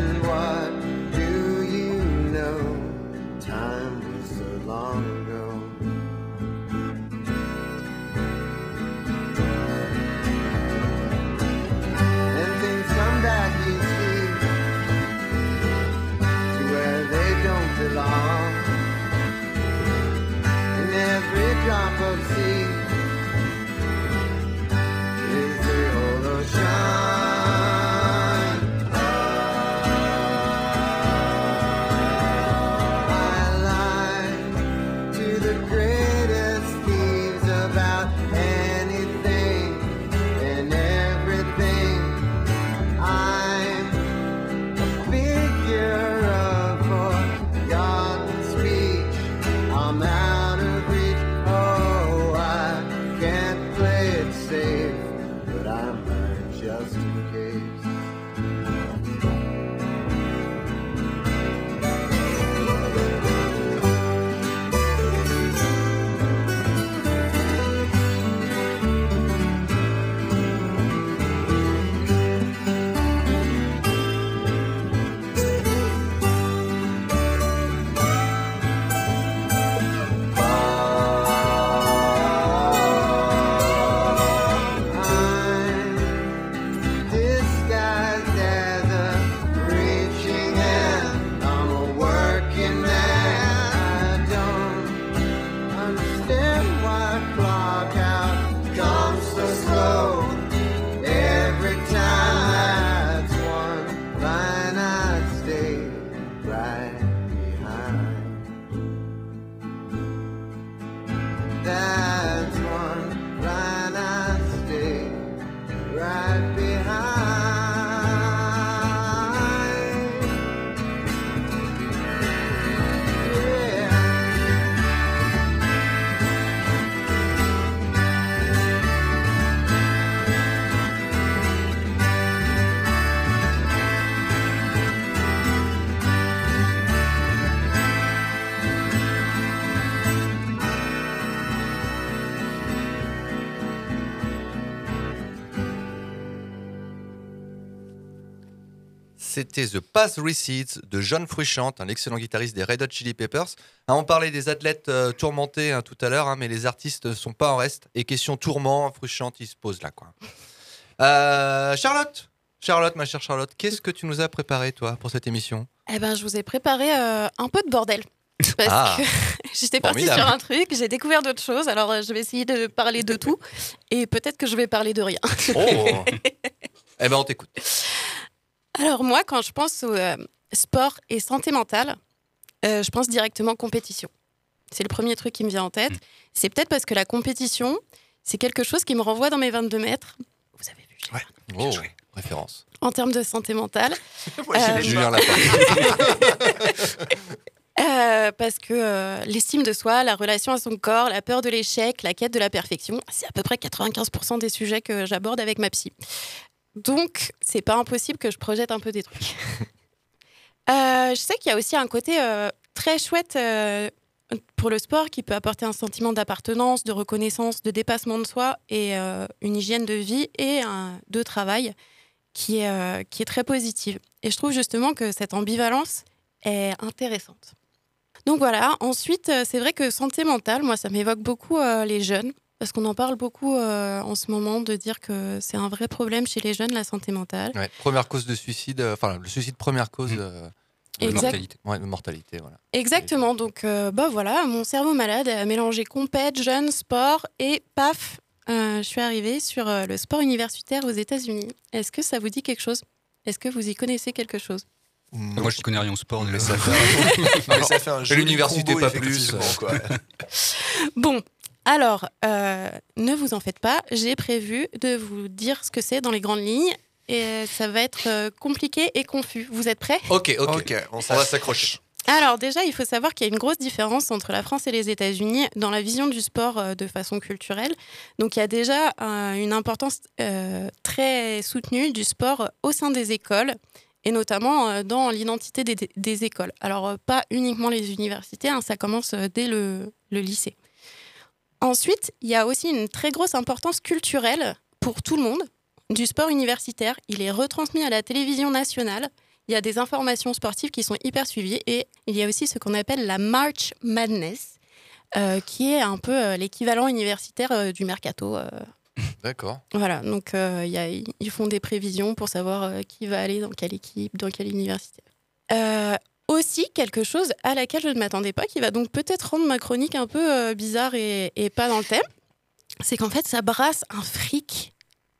C'était The Path Recedes de John Frusciante, un excellent guitariste des Red Hot Chili Peppers. On parlait des athlètes tourmentés tout à l'heure, mais les artistes ne sont pas en reste. Et question tourment, Frusciante, il se pose là, quoi. Charlotte, ma chère Charlotte, qu'est-ce que tu nous as préparé, toi, pour cette émission ? Eh ben, je vous ai préparé un peu de bordel. Parce que j'étais partie sur un truc, j'ai découvert d'autres choses, alors je vais essayer de parler de tout, et peut-être que je vais parler de rien. Oh. Eh ben, on t'écoute. Alors moi, quand je pense au sport et santé mentale, je pense directement compétition. C'est le premier truc qui me vient en tête. C'est peut-être parce que la compétition, c'est quelque chose qui me renvoie dans mes 22 mètres. Vous avez vu, j'ai bien joué. Référence. En termes de santé mentale. Moi, j'ai Julien Lapin. Parce que l'estime de soi, la relation à son corps, la peur de l'échec, la quête de la perfection, c'est à peu près 95% des sujets que j'aborde avec ma psy. Donc, c'est pas impossible que je projette un peu des trucs. Je sais qu'il y a aussi un côté très chouette pour le sport qui peut apporter un sentiment d'appartenance, de reconnaissance, de dépassement de soi et une hygiène de vie et de travail qui est très positive. Et je trouve justement que cette ambivalence est intéressante. Donc voilà, ensuite, c'est vrai que santé mentale, moi, ça m'évoque beaucoup les jeunes, parce qu'on en parle beaucoup en ce moment, de dire que c'est un vrai problème chez les jeunes, la santé mentale. Ouais, première cause de suicide, le suicide, première cause de mortalité. Ouais, de mortalité, voilà. Exactement, donc voilà, mon cerveau malade a mélangé compète, jeunes, sport, et paf, je suis arrivée sur le sport universitaire aux États-Unis. Est-ce que ça vous dit quelque chose ? Est-ce que vous y connaissez quelque chose ? Moi, je ne connais rien au sport. Mais ça fait un joli l'université, combo, pas plus. Quoi. Bon, alors, ne vous en faites pas. J'ai prévu de vous dire ce que c'est dans les grandes lignes. Et ça va être compliqué et confus. Vous êtes prêts ? Ok, on va s'accrocher. Alors déjà, il faut savoir qu'il y a une grosse différence entre la France et les États-Unis dans la vision du sport de façon culturelle. Donc il y a déjà une importance très soutenue du sport au sein des écoles, et notamment dans l'identité des écoles. Alors, pas uniquement les universités, ça commence dès le lycée. Ensuite, il y a aussi une très grosse importance culturelle pour tout le monde du sport universitaire. Il est retransmis à la télévision nationale. Il y a des informations sportives qui sont hyper suivies. Et il y a aussi ce qu'on appelle la March Madness, qui est un peu l'équivalent universitaire du mercato. D'accord. Voilà, donc ils font des prévisions pour savoir qui va aller dans quelle équipe, dans quelle université. Aussi, quelque chose à laquelle je ne m'attendais pas, qui va donc peut-être rendre ma chronique un peu bizarre et pas dans le thème, c'est qu'en fait, ça brasse un fric,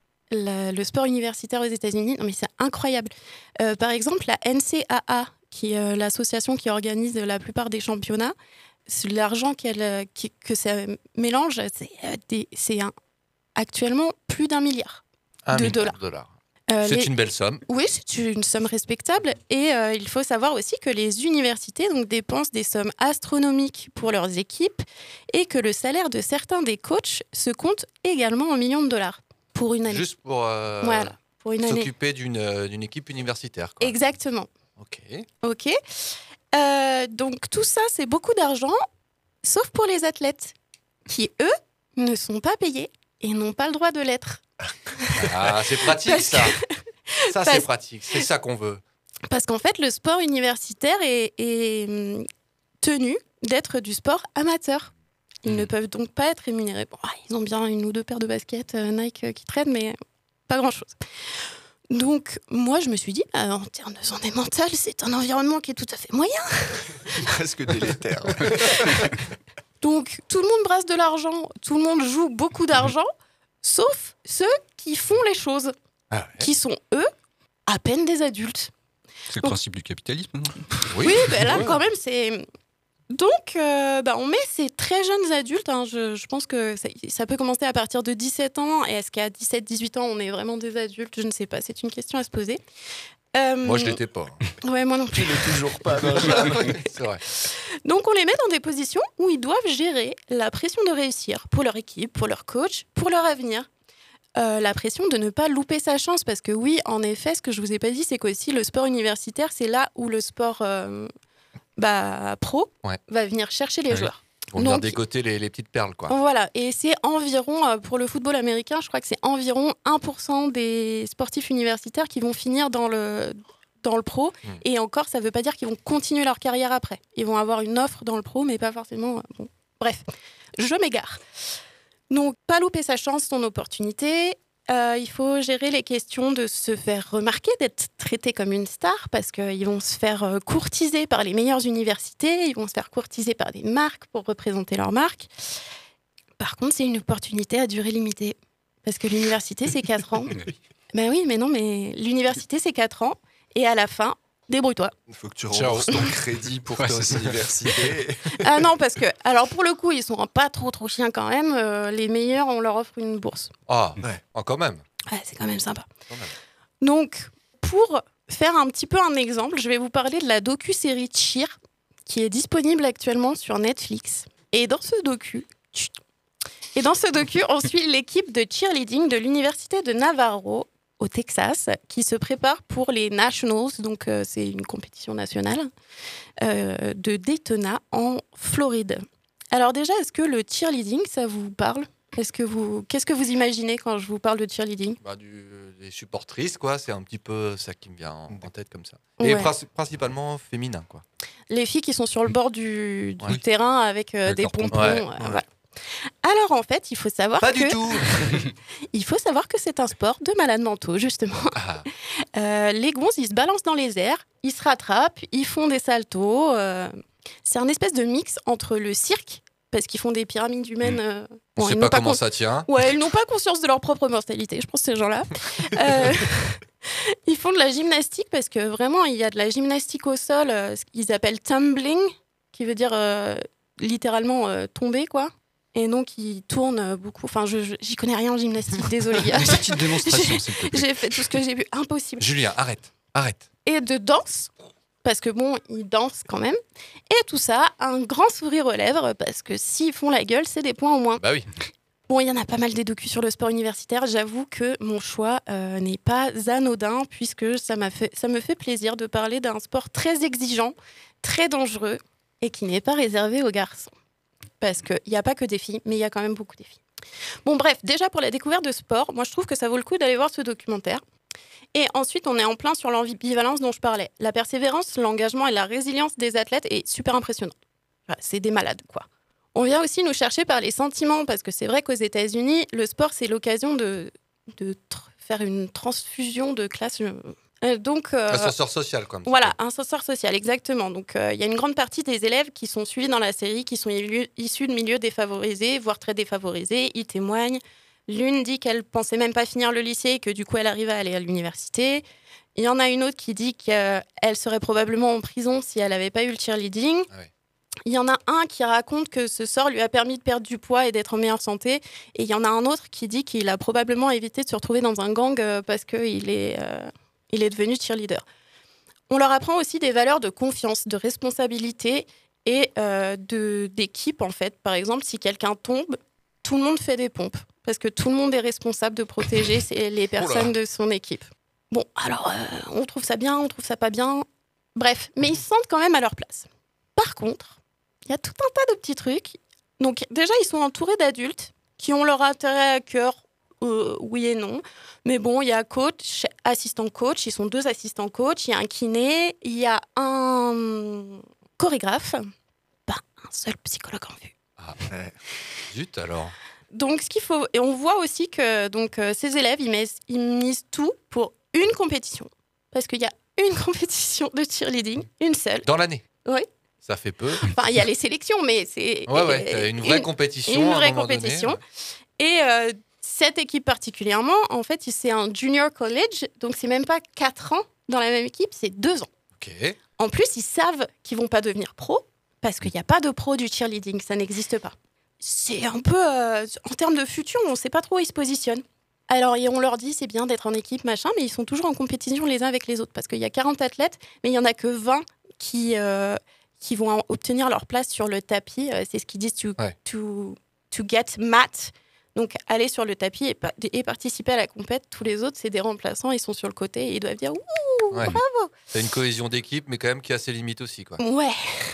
le sport universitaire aux États-Unis. Non, mais c'est incroyable. Par exemple, la NCAA, qui est l'association qui organise la plupart des championnats, l'argent que ça mélange, c'est actuellement plus d'1 milliard de dollars. C'est une belle somme. Oui, c'est une somme respectable. Et il faut savoir aussi que les universités dépensent des sommes astronomiques pour leurs équipes et que le salaire de certains des coachs se compte également en millions de dollars pour une année. Juste pour, pour une année. S'occuper d'une équipe universitaire, quoi. Exactement. Ok. Donc tout ça, c'est beaucoup d'argent, sauf pour les athlètes qui, eux, ne sont pas payés et n'ont pas le droit de l'être. Ah, c'est pratique, ça. Ça, c'est pratique. C'est ça qu'on veut. Parce qu'en fait, le sport universitaire est tenu d'être du sport amateur. Ils ne peuvent donc pas être rémunérés. Bon, ils ont bien 1 ou 2 paires de baskets Nike qui traînent, mais pas grand-chose. Donc, moi, je me suis dit, en termes de santé mentale, c'est un environnement qui est tout à fait moyen. Presque délétère. Donc, tout le monde brasse de l'argent, tout le monde joue beaucoup d'argent, sauf ceux qui font les choses, qui sont, eux, à peine des adultes. C'est le principe du capitalisme, non ? Oui, là, quand même, c'est... Donc, on met ces très jeunes adultes, je pense que ça peut commencer à partir de 17 ans, et est-ce qu'à 17-18 ans, on est vraiment des adultes ? Je ne sais pas, c'est une question à se poser. Moi, je ne l'étais pas. Ouais, moi non plus. Tu l'es toujours pas. C'est vrai. Donc, on les met dans des positions où ils doivent gérer la pression de réussir pour leur équipe, pour leur coach, pour leur avenir. La pression de ne pas louper sa chance, parce que oui, en effet, ce que je vous ai pas dit, c'est qu'aussi le sport universitaire, c'est là où le sport pro va venir chercher les joueurs. On vient dégoter les petites perles, quoi. Voilà, et c'est environ, pour le football américain, je crois que c'est environ 1% des sportifs universitaires qui vont finir dans dans le pro. Et encore, ça ne veut pas dire qu'ils vont continuer leur carrière après. Ils vont avoir une offre dans le pro, mais pas forcément... Bon. Bref, je m'égare. Donc, pas louper sa chance, son opportunité. Il faut gérer les questions de se faire remarquer, d'être traité comme une star, parce qu'ils vont se faire courtiser par les meilleures universités, ils vont se faire courtiser par des marques pour représenter leur marque. Par contre, c'est une opportunité à durée limitée, parce que l'université, c'est 4 ans. Ben oui, mais non, mais l'université, c'est 4 ans, et à la fin, débrouille-toi. Il faut que tu rembourses ton crédit pour ton université. Ah non, parce que, alors pour le coup, ils sont pas trop chiens quand même. Les meilleurs, on leur offre une bourse. Ah, quand même. Ouais, c'est quand même sympa. Donc, pour faire un petit peu un exemple, je vais vous parler de la docu-série Cheer, qui est disponible actuellement sur Netflix. Et dans ce docu, on suit l'équipe de cheerleading de l'université de Navarro, au Texas, qui se prépare pour les Nationals, donc c'est une compétition nationale, de Daytona en Floride. Alors déjà, est-ce que le cheerleading, ça vous parle ? Qu'est-ce que vous imaginez quand je vous parle de cheerleading ? Des supportrices, quoi. C'est un petit peu ça qui me vient en tête comme ça. Ouais. Et principalement féminin, quoi. Les filles qui sont sur le bord du terrain avec des pompons. Voilà. Alors en fait, il faut savoir Pas du tout. Il faut savoir que c'est un sport de malades mentaux, justement. Les gonzes, ils se balancent dans les airs, ils se rattrapent, ils font des saltos. C'est un espèce de mix entre le cirque, parce qu'ils font des pyramides humaines. Je sais pas comment ça tient. Ouais, ils n'ont pas conscience de leur propre mortalité, je pense, ces gens-là. Ils font de la gymnastique, parce que vraiment, il y a de la gymnastique au sol, ce qu'ils appellent tumbling, qui veut dire littéralement tomber, quoi. Et donc, ils tournent beaucoup. Enfin, j'y connais rien en gymnastique, désolée. Une petite démonstration, s'il te plaît. J'ai fait tout ce que j'ai pu, impossible. Julien, arrête. Et de danse, parce que bon, ils dansent quand même. Et tout ça, un grand sourire aux lèvres, parce que s'ils font la gueule, c'est des points au moins. Bah oui. Bon, il y en a pas mal des docus sur le sport universitaire. J'avoue que mon choix n'est pas anodin, puisque ça me fait plaisir de parler d'un sport très exigeant, très dangereux, et qui n'est pas réservé aux garçons. Parce qu'il n'y a pas que des filles, mais il y a quand même beaucoup de filles. Bon, bref, déjà pour la découverte de sport, moi je trouve que ça vaut le coup d'aller voir ce documentaire. Et ensuite, on est en plein sur l'ambivalence dont je parlais. La persévérance, l'engagement et la résilience des athlètes est super impressionnant. Voilà, c'est des malades, quoi. On vient aussi nous chercher par les sentiments, parce que c'est vrai qu'aux États-Unis, le sport, c'est l'occasion de faire une transfusion de classe. Ascenseur social, quoi. Voilà, un ascenseur social, exactement. Donc, il y a une grande partie des élèves qui sont suivis dans la série, qui sont issus de milieux défavorisés, voire très défavorisés. Ils témoignent. L'une dit qu'elle pensait même pas finir le lycée et que du coup, elle arrivait à aller à l'université. Il y en a une autre qui dit qu'elle serait probablement en prison si elle n'avait pas eu le cheerleading. Ah ouais. Il y en a un qui raconte que ce sort lui a permis de perdre du poids et d'être en meilleure santé. Et il y en a un autre qui dit qu'il a probablement évité de se retrouver dans un gang parce qu'il est devenu cheerleader. On leur apprend aussi des valeurs de confiance, de responsabilité et d'équipe, en fait. Par exemple, si quelqu'un tombe, tout le monde fait des pompes parce que tout le monde est responsable de protéger les personnes de son équipe. Bon, alors, on trouve ça bien, on trouve ça pas bien. Bref, mais ils se sentent quand même à leur place. Par contre, il y a tout un tas de petits trucs. Donc, déjà, ils sont entourés d'adultes qui ont leur intérêt à cœur. Oui et non. Mais bon, il y a coach, assistant coach, ils sont 2 assistants coach, il y a un kiné, il y a un chorégraphe, pas un seul psychologue en vue. Ah, zut alors. Donc, ce qu'il faut... Et on voit aussi que ces élèves, ils misent tout pour une compétition. Parce qu'il y a une compétition de cheerleading, une seule. Dans l'année. Oui. Ça fait peu. Enfin, il y a les sélections, mais c'est... Ouais, une vraie compétition. Une vraie compétition. Et... cette équipe particulièrement, en fait, c'est un junior college, donc c'est même pas 4 ans dans la même équipe, c'est 2 ans. Okay. En plus, ils savent qu'ils vont pas devenir pro, parce qu'il n'y a pas de pro du cheerleading, ça n'existe pas. C'est un peu... en termes de futur, on ne sait pas trop où ils se positionnent. Alors, on leur dit, c'est bien d'être en équipe, machin, mais ils sont toujours en compétition les uns avec les autres, parce qu'il y a 40 athlètes, mais il n'y en a que 20 qui vont obtenir leur place sur le tapis. C'est ce qu'ils disent to get mat. Donc, aller sur le tapis et participer à la compète. Tous les autres, c'est des remplaçants. Ils sont sur le côté et ils doivent dire « Ouh, bravo !» C'est une cohésion d'équipe, mais quand même qui a ses limites aussi, quoi. Ouais.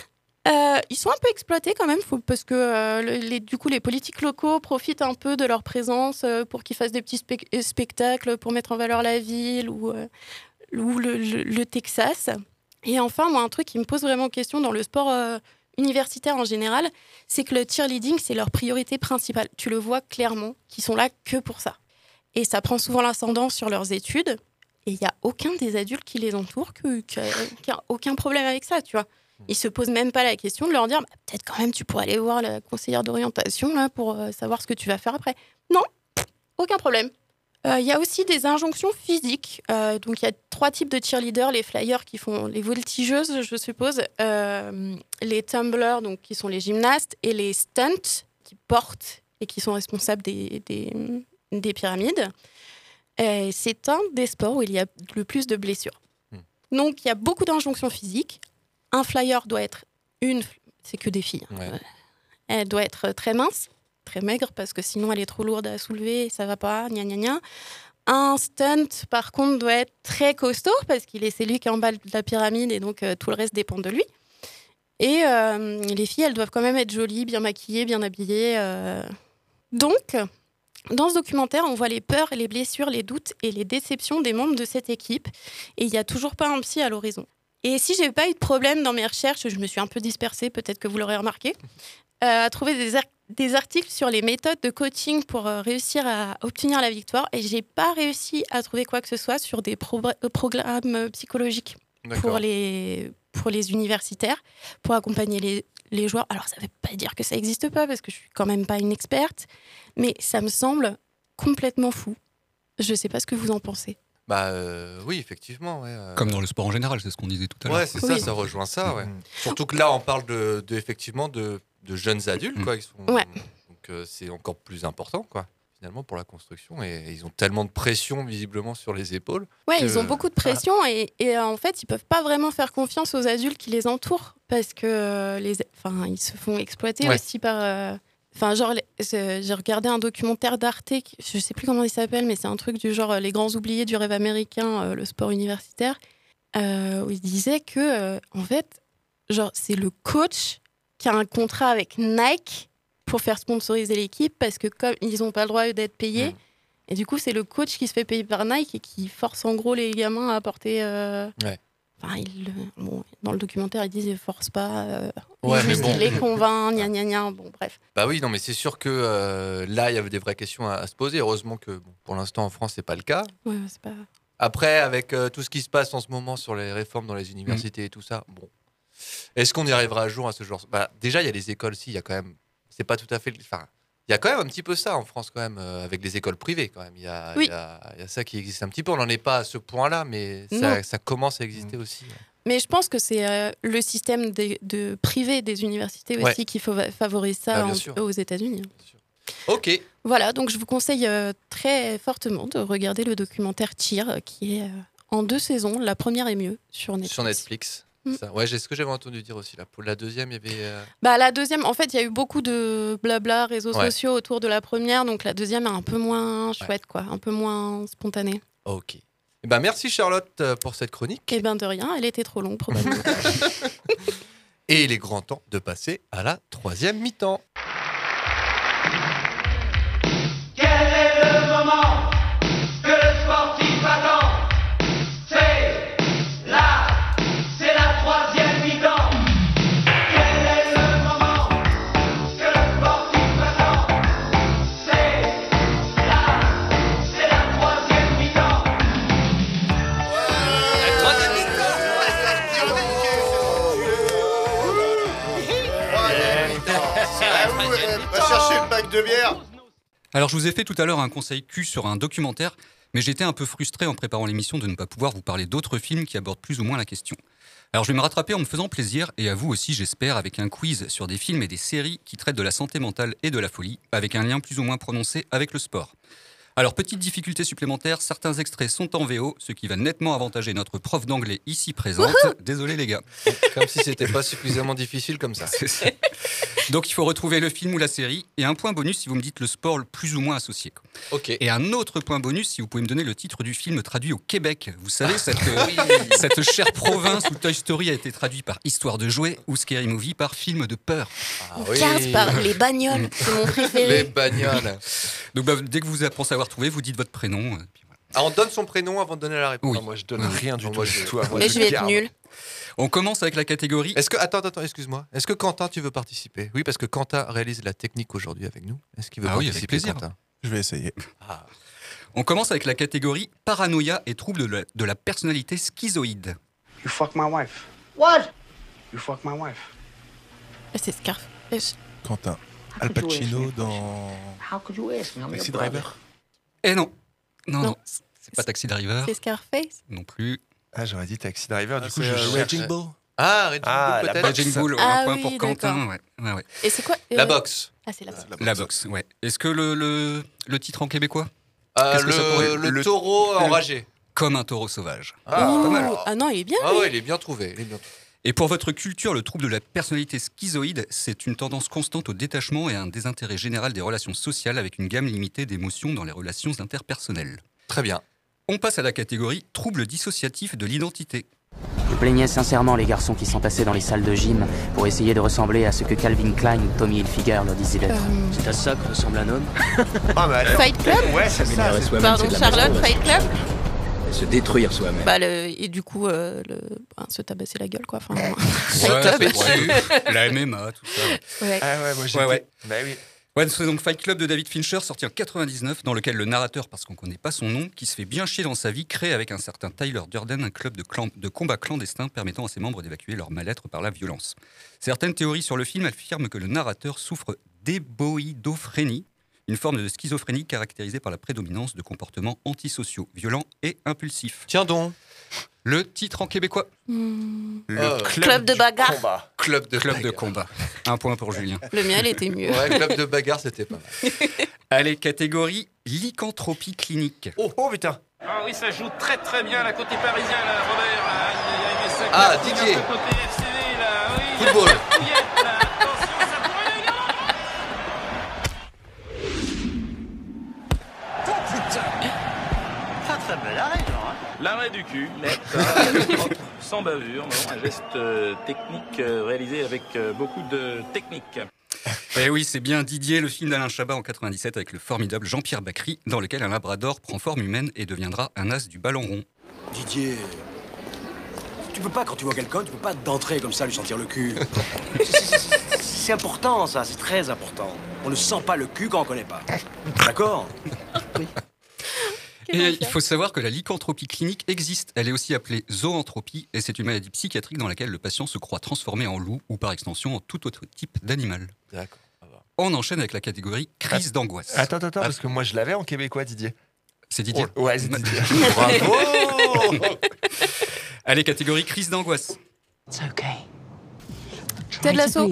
Ils sont un peu exploités quand même, parce que du coup, les politiques locaux profitent un peu de leur présence pour qu'ils fassent des petits spectacles pour mettre en valeur la ville ou ou le Texas. Et enfin, moi, un truc qui me pose vraiment question dans le sport universitaire en général, c'est que le cheerleading, c'est leur priorité principale. Tu le vois clairement, qu'ils sont là que pour ça. Et ça prend souvent l'ascendant sur leurs études. Et il n'y a aucun des adultes qui les entourent qui a aucun problème avec ça, tu vois. Ils se posent même pas la question de leur dire peut-être quand même tu pourrais aller voir la conseillère d'orientation là, pour savoir ce que tu vas faire après. Non, aucun problème. Il y a aussi des injonctions physiques. Donc il y a 3 types de cheerleaders, les flyers qui font les voltigeuses, je suppose, les tumblers, donc qui sont les gymnastes, et les stunts qui portent et qui sont responsables des pyramides. C'est un des sports où il y a le plus de blessures. Donc il y a beaucoup d'injonctions physiques. Un flyer doit être c'est que des filles. Ouais. Elle doit être très mince, très maigre, parce que sinon elle est trop lourde à soulever, ça va pas, gna gna gna. Un stunt, par contre, doit être très costaud, parce c'est lui qui est en bas de la pyramide, et donc tout le reste dépend de lui. Et les filles, elles doivent quand même être jolies, bien maquillées, bien habillées. Donc, dans ce documentaire, on voit les peurs, les blessures, les doutes et les déceptions des membres de cette équipe. Et il n'y a toujours pas un psy à l'horizon. Et si j'ai pas eu de problème dans mes recherches, je me suis un peu dispersée, peut-être que vous l'aurez remarqué, à trouver des articles sur les méthodes de coaching pour réussir à obtenir la victoire. Et j'ai pas réussi à trouver quoi que ce soit sur des programmes psychologiques pour les universitaires, pour accompagner les joueurs. Alors ça veut pas dire que ça existe pas, parce que je suis quand même pas une experte, mais ça me semble complètement fou. Je sais pas ce que vous en pensez. Oui, effectivement. Ouais, Comme dans le sport en général, c'est ce qu'on disait tout à l'heure. Ouais, c'est ça rejoint ça. Ouais. Surtout que là, on parle effectivement de jeunes adultes, quoi. Donc c'est encore plus important, quoi, finalement, pour la construction. Et ils ont tellement de pression, visiblement, sur les épaules. Ouais, ils ont beaucoup de pression et en fait, ils peuvent pas vraiment faire confiance aux adultes qui les entourent, parce que ils se font exploiter aussi par... j'ai regardé un documentaire d'Arte, je sais plus comment il s'appelle, mais c'est un truc du genre Les grands oubliés du rêve américain, le sport universitaire, où il disait que, en fait, c'est le coach qui a un contrat avec Nike pour faire sponsoriser l'équipe, parce que comme ils n'ont pas le droit d'être payés, et du coup, c'est le coach qui se fait payer par Nike et qui force en gros les gamins à porter... dans le documentaire, ils disent ils forcent pas, ils les convainquent, gna gna gna. Bon, bref. Bah oui, non, mais c'est sûr que là, il y avait des vraies questions à se poser. Heureusement que pour l'instant en France, c'est pas le cas. Ouais, c'est pas. Après, avec tout ce qui se passe en ce moment sur les réformes dans les universités et tout ça, bon, est-ce qu'on y arrivera un jour à ce genre ? Déjà, il y a les écoles aussi. Il y a quand même, c'est pas tout à fait. Il y a quand même un petit peu ça en France quand même, avec les écoles privées quand même. Il y a ça qui existe un petit peu. On n'en est pas à ce point-là, mais ça commence à exister aussi. Mais je pense que c'est le système de privé des universités aussi qui favorise ça aux États-Unis. Ok. Voilà, donc je vous conseille très fortement de regarder le documentaire Cheer, qui est en 2 saisons. La première est mieux sur Netflix. Sur Netflix. Ça. Ouais, c'est ce que j'avais entendu dire aussi. Là. Pour la deuxième, il y avait... la deuxième, en fait, il y a eu beaucoup de blabla, réseaux sociaux autour de la première, donc la deuxième est un peu moins chouette, quoi, un peu moins spontanée. Ok. Merci Charlotte pour cette chronique. De rien, elle était trop longue probablement. Et il est grand temps de passer à la 3e mi-temps. Quel est le moment que le sportif attend? C'est la 3e mi-temps. Quel est le moment que le sportif attend? C'est la 3e mi-temps. Va chercher le pack de bière. Alors, je vous ai fait tout à l'heure un conseil cul sur un documentaire, mais j'étais un peu frustré en préparant l'émission de ne pas pouvoir vous parler d'autres films qui abordent plus ou moins la question. Alors, je vais me rattraper en me faisant plaisir, et à vous aussi, j'espère, avec un quiz sur des films et des séries qui traitent de la santé mentale et de la folie, avec un lien plus ou moins prononcé avec le sport. Alors, petite difficulté supplémentaire, certains extraits sont en VO, ce qui va nettement avantager notre prof d'anglais ici présente. Désolé les gars. Comme si c'était pas suffisamment difficile comme ça. Donc il faut retrouver le film ou la série, et un point bonus si vous me dites le sport le plus ou moins associé. Ok. Et un autre point bonus si vous pouvez me donner le titre du film traduit au Québec. Vous savez, cette chère province où Toy Story a été traduit par Histoire de jouets ou Scary Movie par film de peur. Cars par les bagnoles, c'est mon préféré. Les bagnoles. Donc dès que vous pensez avoir trouvé, vous dites votre prénom. Puis voilà. Ah, on donne son prénom avant de donner la réponse. Oui. Non, moi, je donne rien du tout. Mais je vais être nulle. On commence avec la catégorie. Est-ce que attends, excuse-moi. Est-ce que Quentin, tu veux participer? Oui, parce que Quentin réalise la technique aujourd'hui avec nous. Est-ce qu'il veut Ah oui, participer, avec plaisir. Quentin? Je vais essayer. Ah. On commence avec la catégorie paranoïa et troubles de la personnalité schizoïde. You fuck my wife. What? You fuck my wife. C'est Scarface. Quentin. Al Pacino dans How could you ask me? I'm your Taxi brother. Driver. Eh non. Non, Non. c'est pas Taxi Driver. C'est Scarface. Non plus. Ah, j'aurais dit Taxi Driver. Du coup, c'est je cherche. Raging Bull. Ah, Raging Bull, peut-être. Raging Bull, Ah un point oui, pour Quentin. d'accord. Ouais. Et c'est quoi La boxe. Ah, c'est la boxe. La boxe, ouais. Est-ce que le titre en québécois Qu'est-ce que ça pourrait- Le taureau enragé. Comme un taureau sauvage. Ah, Ouh, pas mal. ah non, il est bien. Ah lui. ouais, il est bien trouvé. Et pour votre culture, le trouble de la personnalité schizoïde, c'est une tendance constante au détachement et à un désintérêt général des relations sociales avec une gamme limitée d'émotions dans les relations interpersonnelles. Très bien. On passe à la catégorie troubles dissociatifs de l'identité. Je plaignais sincèrement les garçons qui s'entassaient dans les salles de gym pour essayer de ressembler à ce que Calvin Klein ou Tommy Hilfiger leur disaient d'être. C'est à ça que ressemble un homme. Ah, mais alors. Fight Club. Ouais, c'est ça. Pardon, Charlotte, Fight Club. Se détruire soi-même. Bah, et du coup, se tabasser la gueule, quoi. Enfin, La MMA, tout ça. Ouais. Ah ouais, moi j'ai. Ouais. Bah oui. Ouais, c'est donc Fight Club de David Fincher, sorti en 99, dans lequel le narrateur, parce qu'on connaît pas son nom, qui se fait bien chier dans sa vie, crée avec un certain Tyler Durden un club de combat clandestin permettant à ses membres d'évacuer leur mal-être par la violence. Certaines théories sur le film affirment que le narrateur souffre d'éboïdophrénie, une forme de schizophrénie caractérisée par la prédominance de comportements antisociaux, violents et impulsifs. Tiens donc. Le titre en québécois Le Club de bagarre. combat. Club de Club de combat. Un point pour Julien. Le mien, il était mieux. Ouais, club de bagarre, c'était pas mal. Allez, catégorie lycanthropie clinique. Oh putain. Ah oui, ça joue très très bien la côté parisien, là, Robert. Là. Il y a ça Ah, qui Didier. un peu côté FCV, là. Oui, Football. Couillette, là. Attention, ça pourrait aller, non. Oh putain. Pas très bel arrêt, genre. Hein. L'arrêt du cul, net, propre, sans bavure, non, un geste technique réalisé avec beaucoup de technique. Eh oui, c'est bien Didier, le film d'Alain Chabat en 97 avec le formidable Jean-Pierre Bacry, dans lequel un labrador prend forme humaine et deviendra un as du ballon rond. Didier, tu peux pas, quand tu vois quelqu'un, tu peux pas d'entrer comme ça, lui sentir le cul. C'est important, ça, c'est très important. On ne sent pas le cul quand on connaît pas. D'accord? Et il faut savoir que la lycanthropie clinique existe. Elle est aussi appelée zoanthropie et c'est une maladie psychiatrique dans laquelle le patient se croit transformé en loup ou par extension en tout autre type d'animal. D'accord. On enchaîne avec la catégorie crise d'angoisse. Attends, parce que moi je l'avais en québécois, Didier. C'est Didier. Oh, ouais, c'est Didier. Bravo. Allez, catégorie crise d'angoisse. It's okay. Ted Lasso.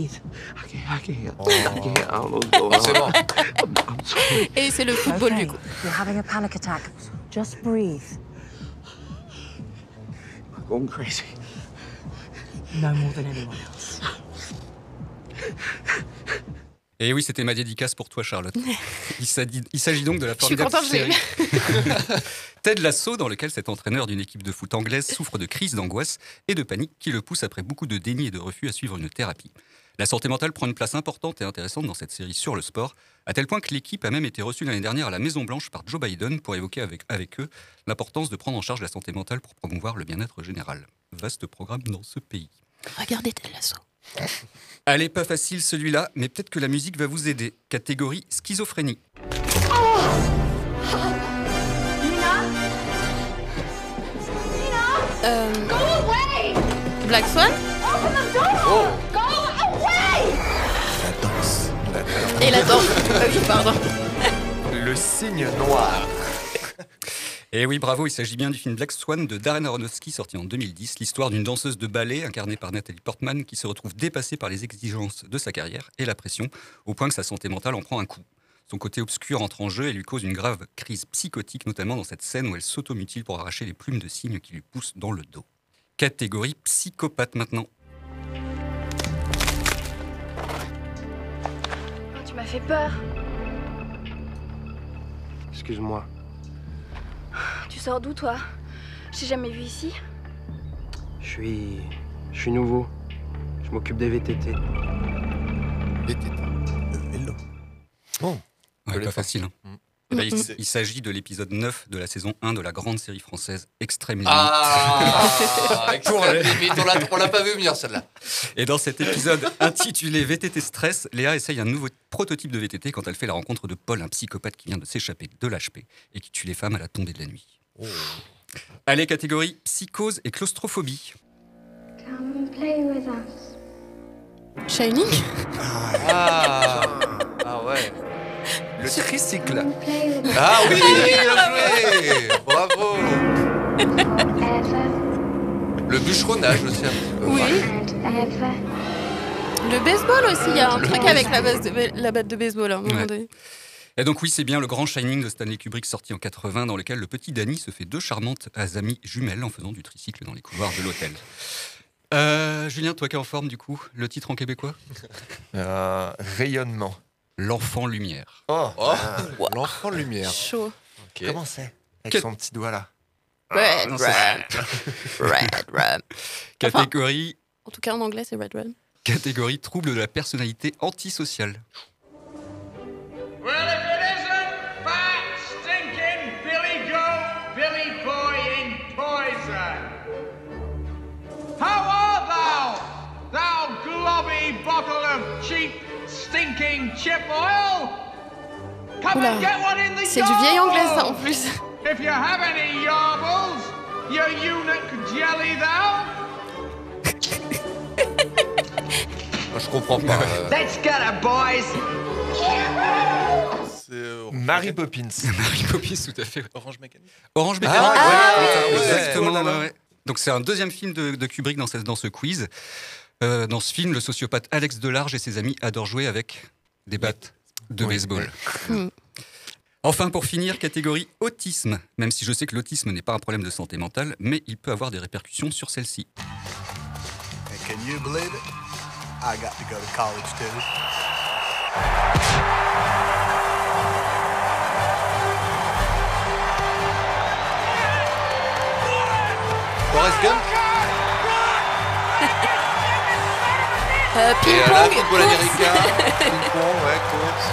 C'est bon. Et c'est le football, du coup. You're having a panic attack. Just breathe. I'm going crazy. No more than anyone else. Et oui, c'était ma dédicace pour toi, Charlotte. Il s'agit donc de la Je suis formidable contente, série Ted Lasso, dans lequel cet entraîneur d'une équipe de foot anglaise souffre de crise d'angoisse et de panique qui le pousse, après beaucoup de déni et de refus, à suivre une thérapie. La santé mentale prend une place importante et intéressante dans cette série sur le sport, à tel point que l'équipe a même été reçue l'année dernière à la Maison-Blanche par Joe Biden pour évoquer avec eux l'importance de prendre en charge la santé mentale pour promouvoir le bien-être général. Vaste programme dans ce pays. Regardez Ted Lasso. Allez, pas facile celui-là, mais peut-être que la musique va vous aider. Catégorie schizophrénie. Go away! Black Swan. Open the door! Go away! La danse. Et la danse. Oui, pardon. Le signe noir. Et oui, bravo, il s'agit bien du film Black Swan de Darren Aronofsky, sorti en 2010, l'histoire d'une danseuse de ballet incarnée par Nathalie Portman qui se retrouve dépassée par les exigences de sa carrière et la pression, au point que sa santé mentale en prend un coup. Son côté obscur entre en jeu et lui cause une grave crise psychotique, notamment dans cette scène où elle s'automutile pour arracher les plumes de cygne qui lui poussent dans le dos. Catégorie psychopathe maintenant. Oh, tu m'as fait peur. Excuse-moi. Tu sors d'où, toi? Je t'ai jamais vu ici. Je suis nouveau. Je m'occupe des VTT. VTT. Le vélo. Bon. Ouais, pas facile. Hein. Eh ben, il s'agit de l'épisode 9 de la saison 1 de la grande série française Extrême Limite. Extrême Limite, on l'a pas vu venir celle-là. Et dans cet épisode intitulé VTT Stress, Léa essaye un nouveau prototype de VTT quand elle fait la rencontre de Paul, un psychopathe qui vient de s'échapper de l'HP et qui tue les femmes à la tombée de la nuit. Allez, catégorie psychose et claustrophobie. Come play with us. Shining. Ah ouais. Le tricycle. Ah oui, bien joué. Bravo. Le bûcheronnage aussi un petit peu. Oui. Le baseball aussi, il y a un truc avec la batte de baseball à un moment donné. Et donc oui, c'est bien le grand Shining de Stanley Kubrick sorti en 80 dans lequel le petit Danny se fait 2 charmantes amies jumelles en faisant du tricycle dans les couloirs de l'hôtel. Julien, toi qui es en forme du coup, le titre en québécois Rayonnement. L'enfant lumière. L'enfant lumière. Chaud. Okay. Comment c'est? Avec son petit doigt là. Red Rum. Catégorie... En tout cas en anglais c'est Red Rum. Catégorie trouble de la personnalité antisociale. Well, if it isn't fat, stinking Billy Goat, Billy Boy in poison. How art thou globby bottle of cheap, stinking chip oil? Come and get one in the C'est du vieil anglais ça en plus. If you have any yarbles, you eunuch jelly thou. Je comprends pas. Let's get it, boys. Mary Poppins. Mary Poppins, tout à fait. Orange Mécanique. Orange Mécanique. Exactement. Oh là là. Donc c'est un deuxième film de Kubrick dans ce quiz. Dans ce film, le sociopathe Alex Delarge et ses amis adorent jouer avec des battes de baseball. Enfin, pour finir, catégorie autisme. Même si je sais que l'autisme n'est pas un problème de santé mentale, mais il peut avoir des répercussions sur celle-ci. And can you believe it? I got to go to college too. Forrest Gump. Ping-pong. Et là, football américain. Ping-pong, ouais, course.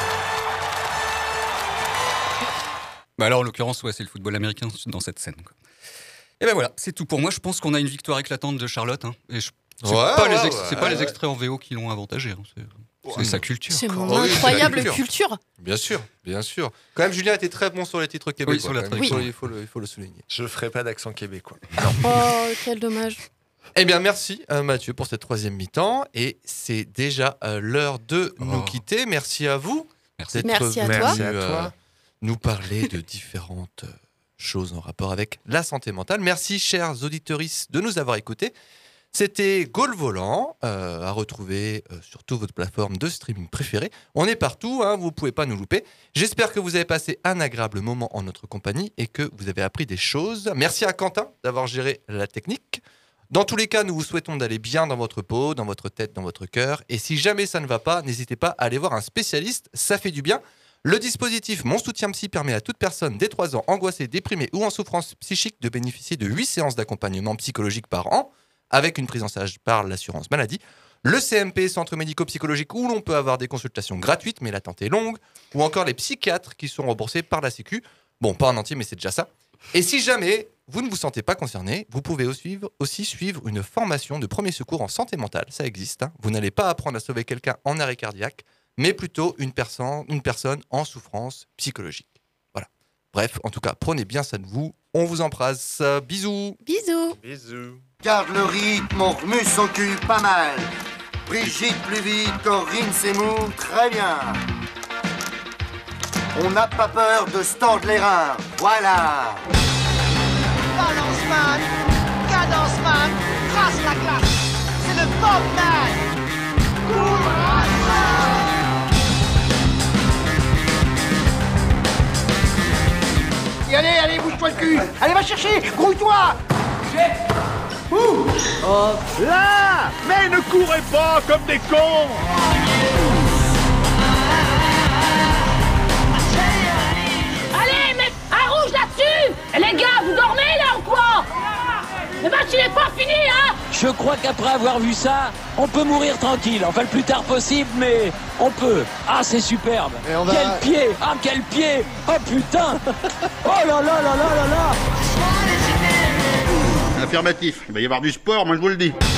Bah alors, en l'occurrence, ouais, c'est le football américain dans cette scène, quoi. Et ben voilà, c'est tout pour moi. Je pense qu'on a une victoire éclatante de Charlotte. Hein, et c'est pas les extraits en VO qui l'ont avantagé. Hein, c'est sa culture. C'est mon incroyable culture. Bien sûr, bien sûr. Quand même, Julien était très bon sur les titres québécois. Oui, sur la traduction. Il faut le souligner. Je ferai pas d'accent québécois. Oh, quel dommage. Eh bien, merci Mathieu pour cette troisième mi-temps. Et c'est déjà l'heure de nous quitter. Merci à vous. Merci à toi. Nous parler de différentes choses en rapport avec la santé mentale. Merci, chers auditeurs, de nous avoir écoutés. C'était Gaulle Volant, à retrouver sur toutes vos plateformes de streaming préférées. On est partout, hein, vous ne pouvez pas nous louper. J'espère que vous avez passé un agréable moment en notre compagnie et que vous avez appris des choses. Merci à Quentin d'avoir géré la technique. Dans tous les cas, nous vous souhaitons d'aller bien dans votre peau, dans votre tête, dans votre cœur. Et si jamais ça ne va pas, n'hésitez pas à aller voir un spécialiste, ça fait du bien. Le dispositif Mon Soutien Psy permet à toute personne dès 3 ans angoissée, déprimée ou en souffrance psychique de bénéficier de 8 séances d'accompagnement psychologique par an, avec une prise en charge par l'assurance maladie. Le CMP, Centre médico-psychologique, où l'on peut avoir des consultations gratuites, mais l'attente est longue, ou encore les psychiatres qui sont remboursés par la Sécu. Bon, pas en entier, mais c'est déjà ça. Et si jamais vous ne vous sentez pas concerné, vous pouvez aussi suivre une formation de premier secours en santé mentale. Ça existe. Hein. Vous n'allez pas apprendre à sauver quelqu'un en arrêt cardiaque, mais plutôt une personne en souffrance psychologique. Voilà. Bref, en tout cas, prenez bien soin de vous. On vous embrasse. Bisous. Bisous. Bisous. Garde le rythme, on remue son cul pas mal. Brigitte plus vite, Corinne s'émoue très bien. On n'a pas peur de se tordre les reins. Voilà. Balance man, cadence man, trace la classe. C'est le Bob man. Et allez, bouge-toi le cul. Allez, va chercher, grouille-toi. Ouh. Là. Mais ne courez pas comme des cons. Allez, mais un rouge là-dessus. Et les gars, vous dormez là ou quoi? Le match il est pas fini, hein. Je crois qu'après avoir vu ça, on peut mourir tranquille. Enfin, le plus tard possible, mais on peut. Ah, c'est superbe. Quel pied. Ah, quel pied. Oh, putain. Oh là là là là là là. Affirmatif. Il va y avoir du sport, moi je vous le dis.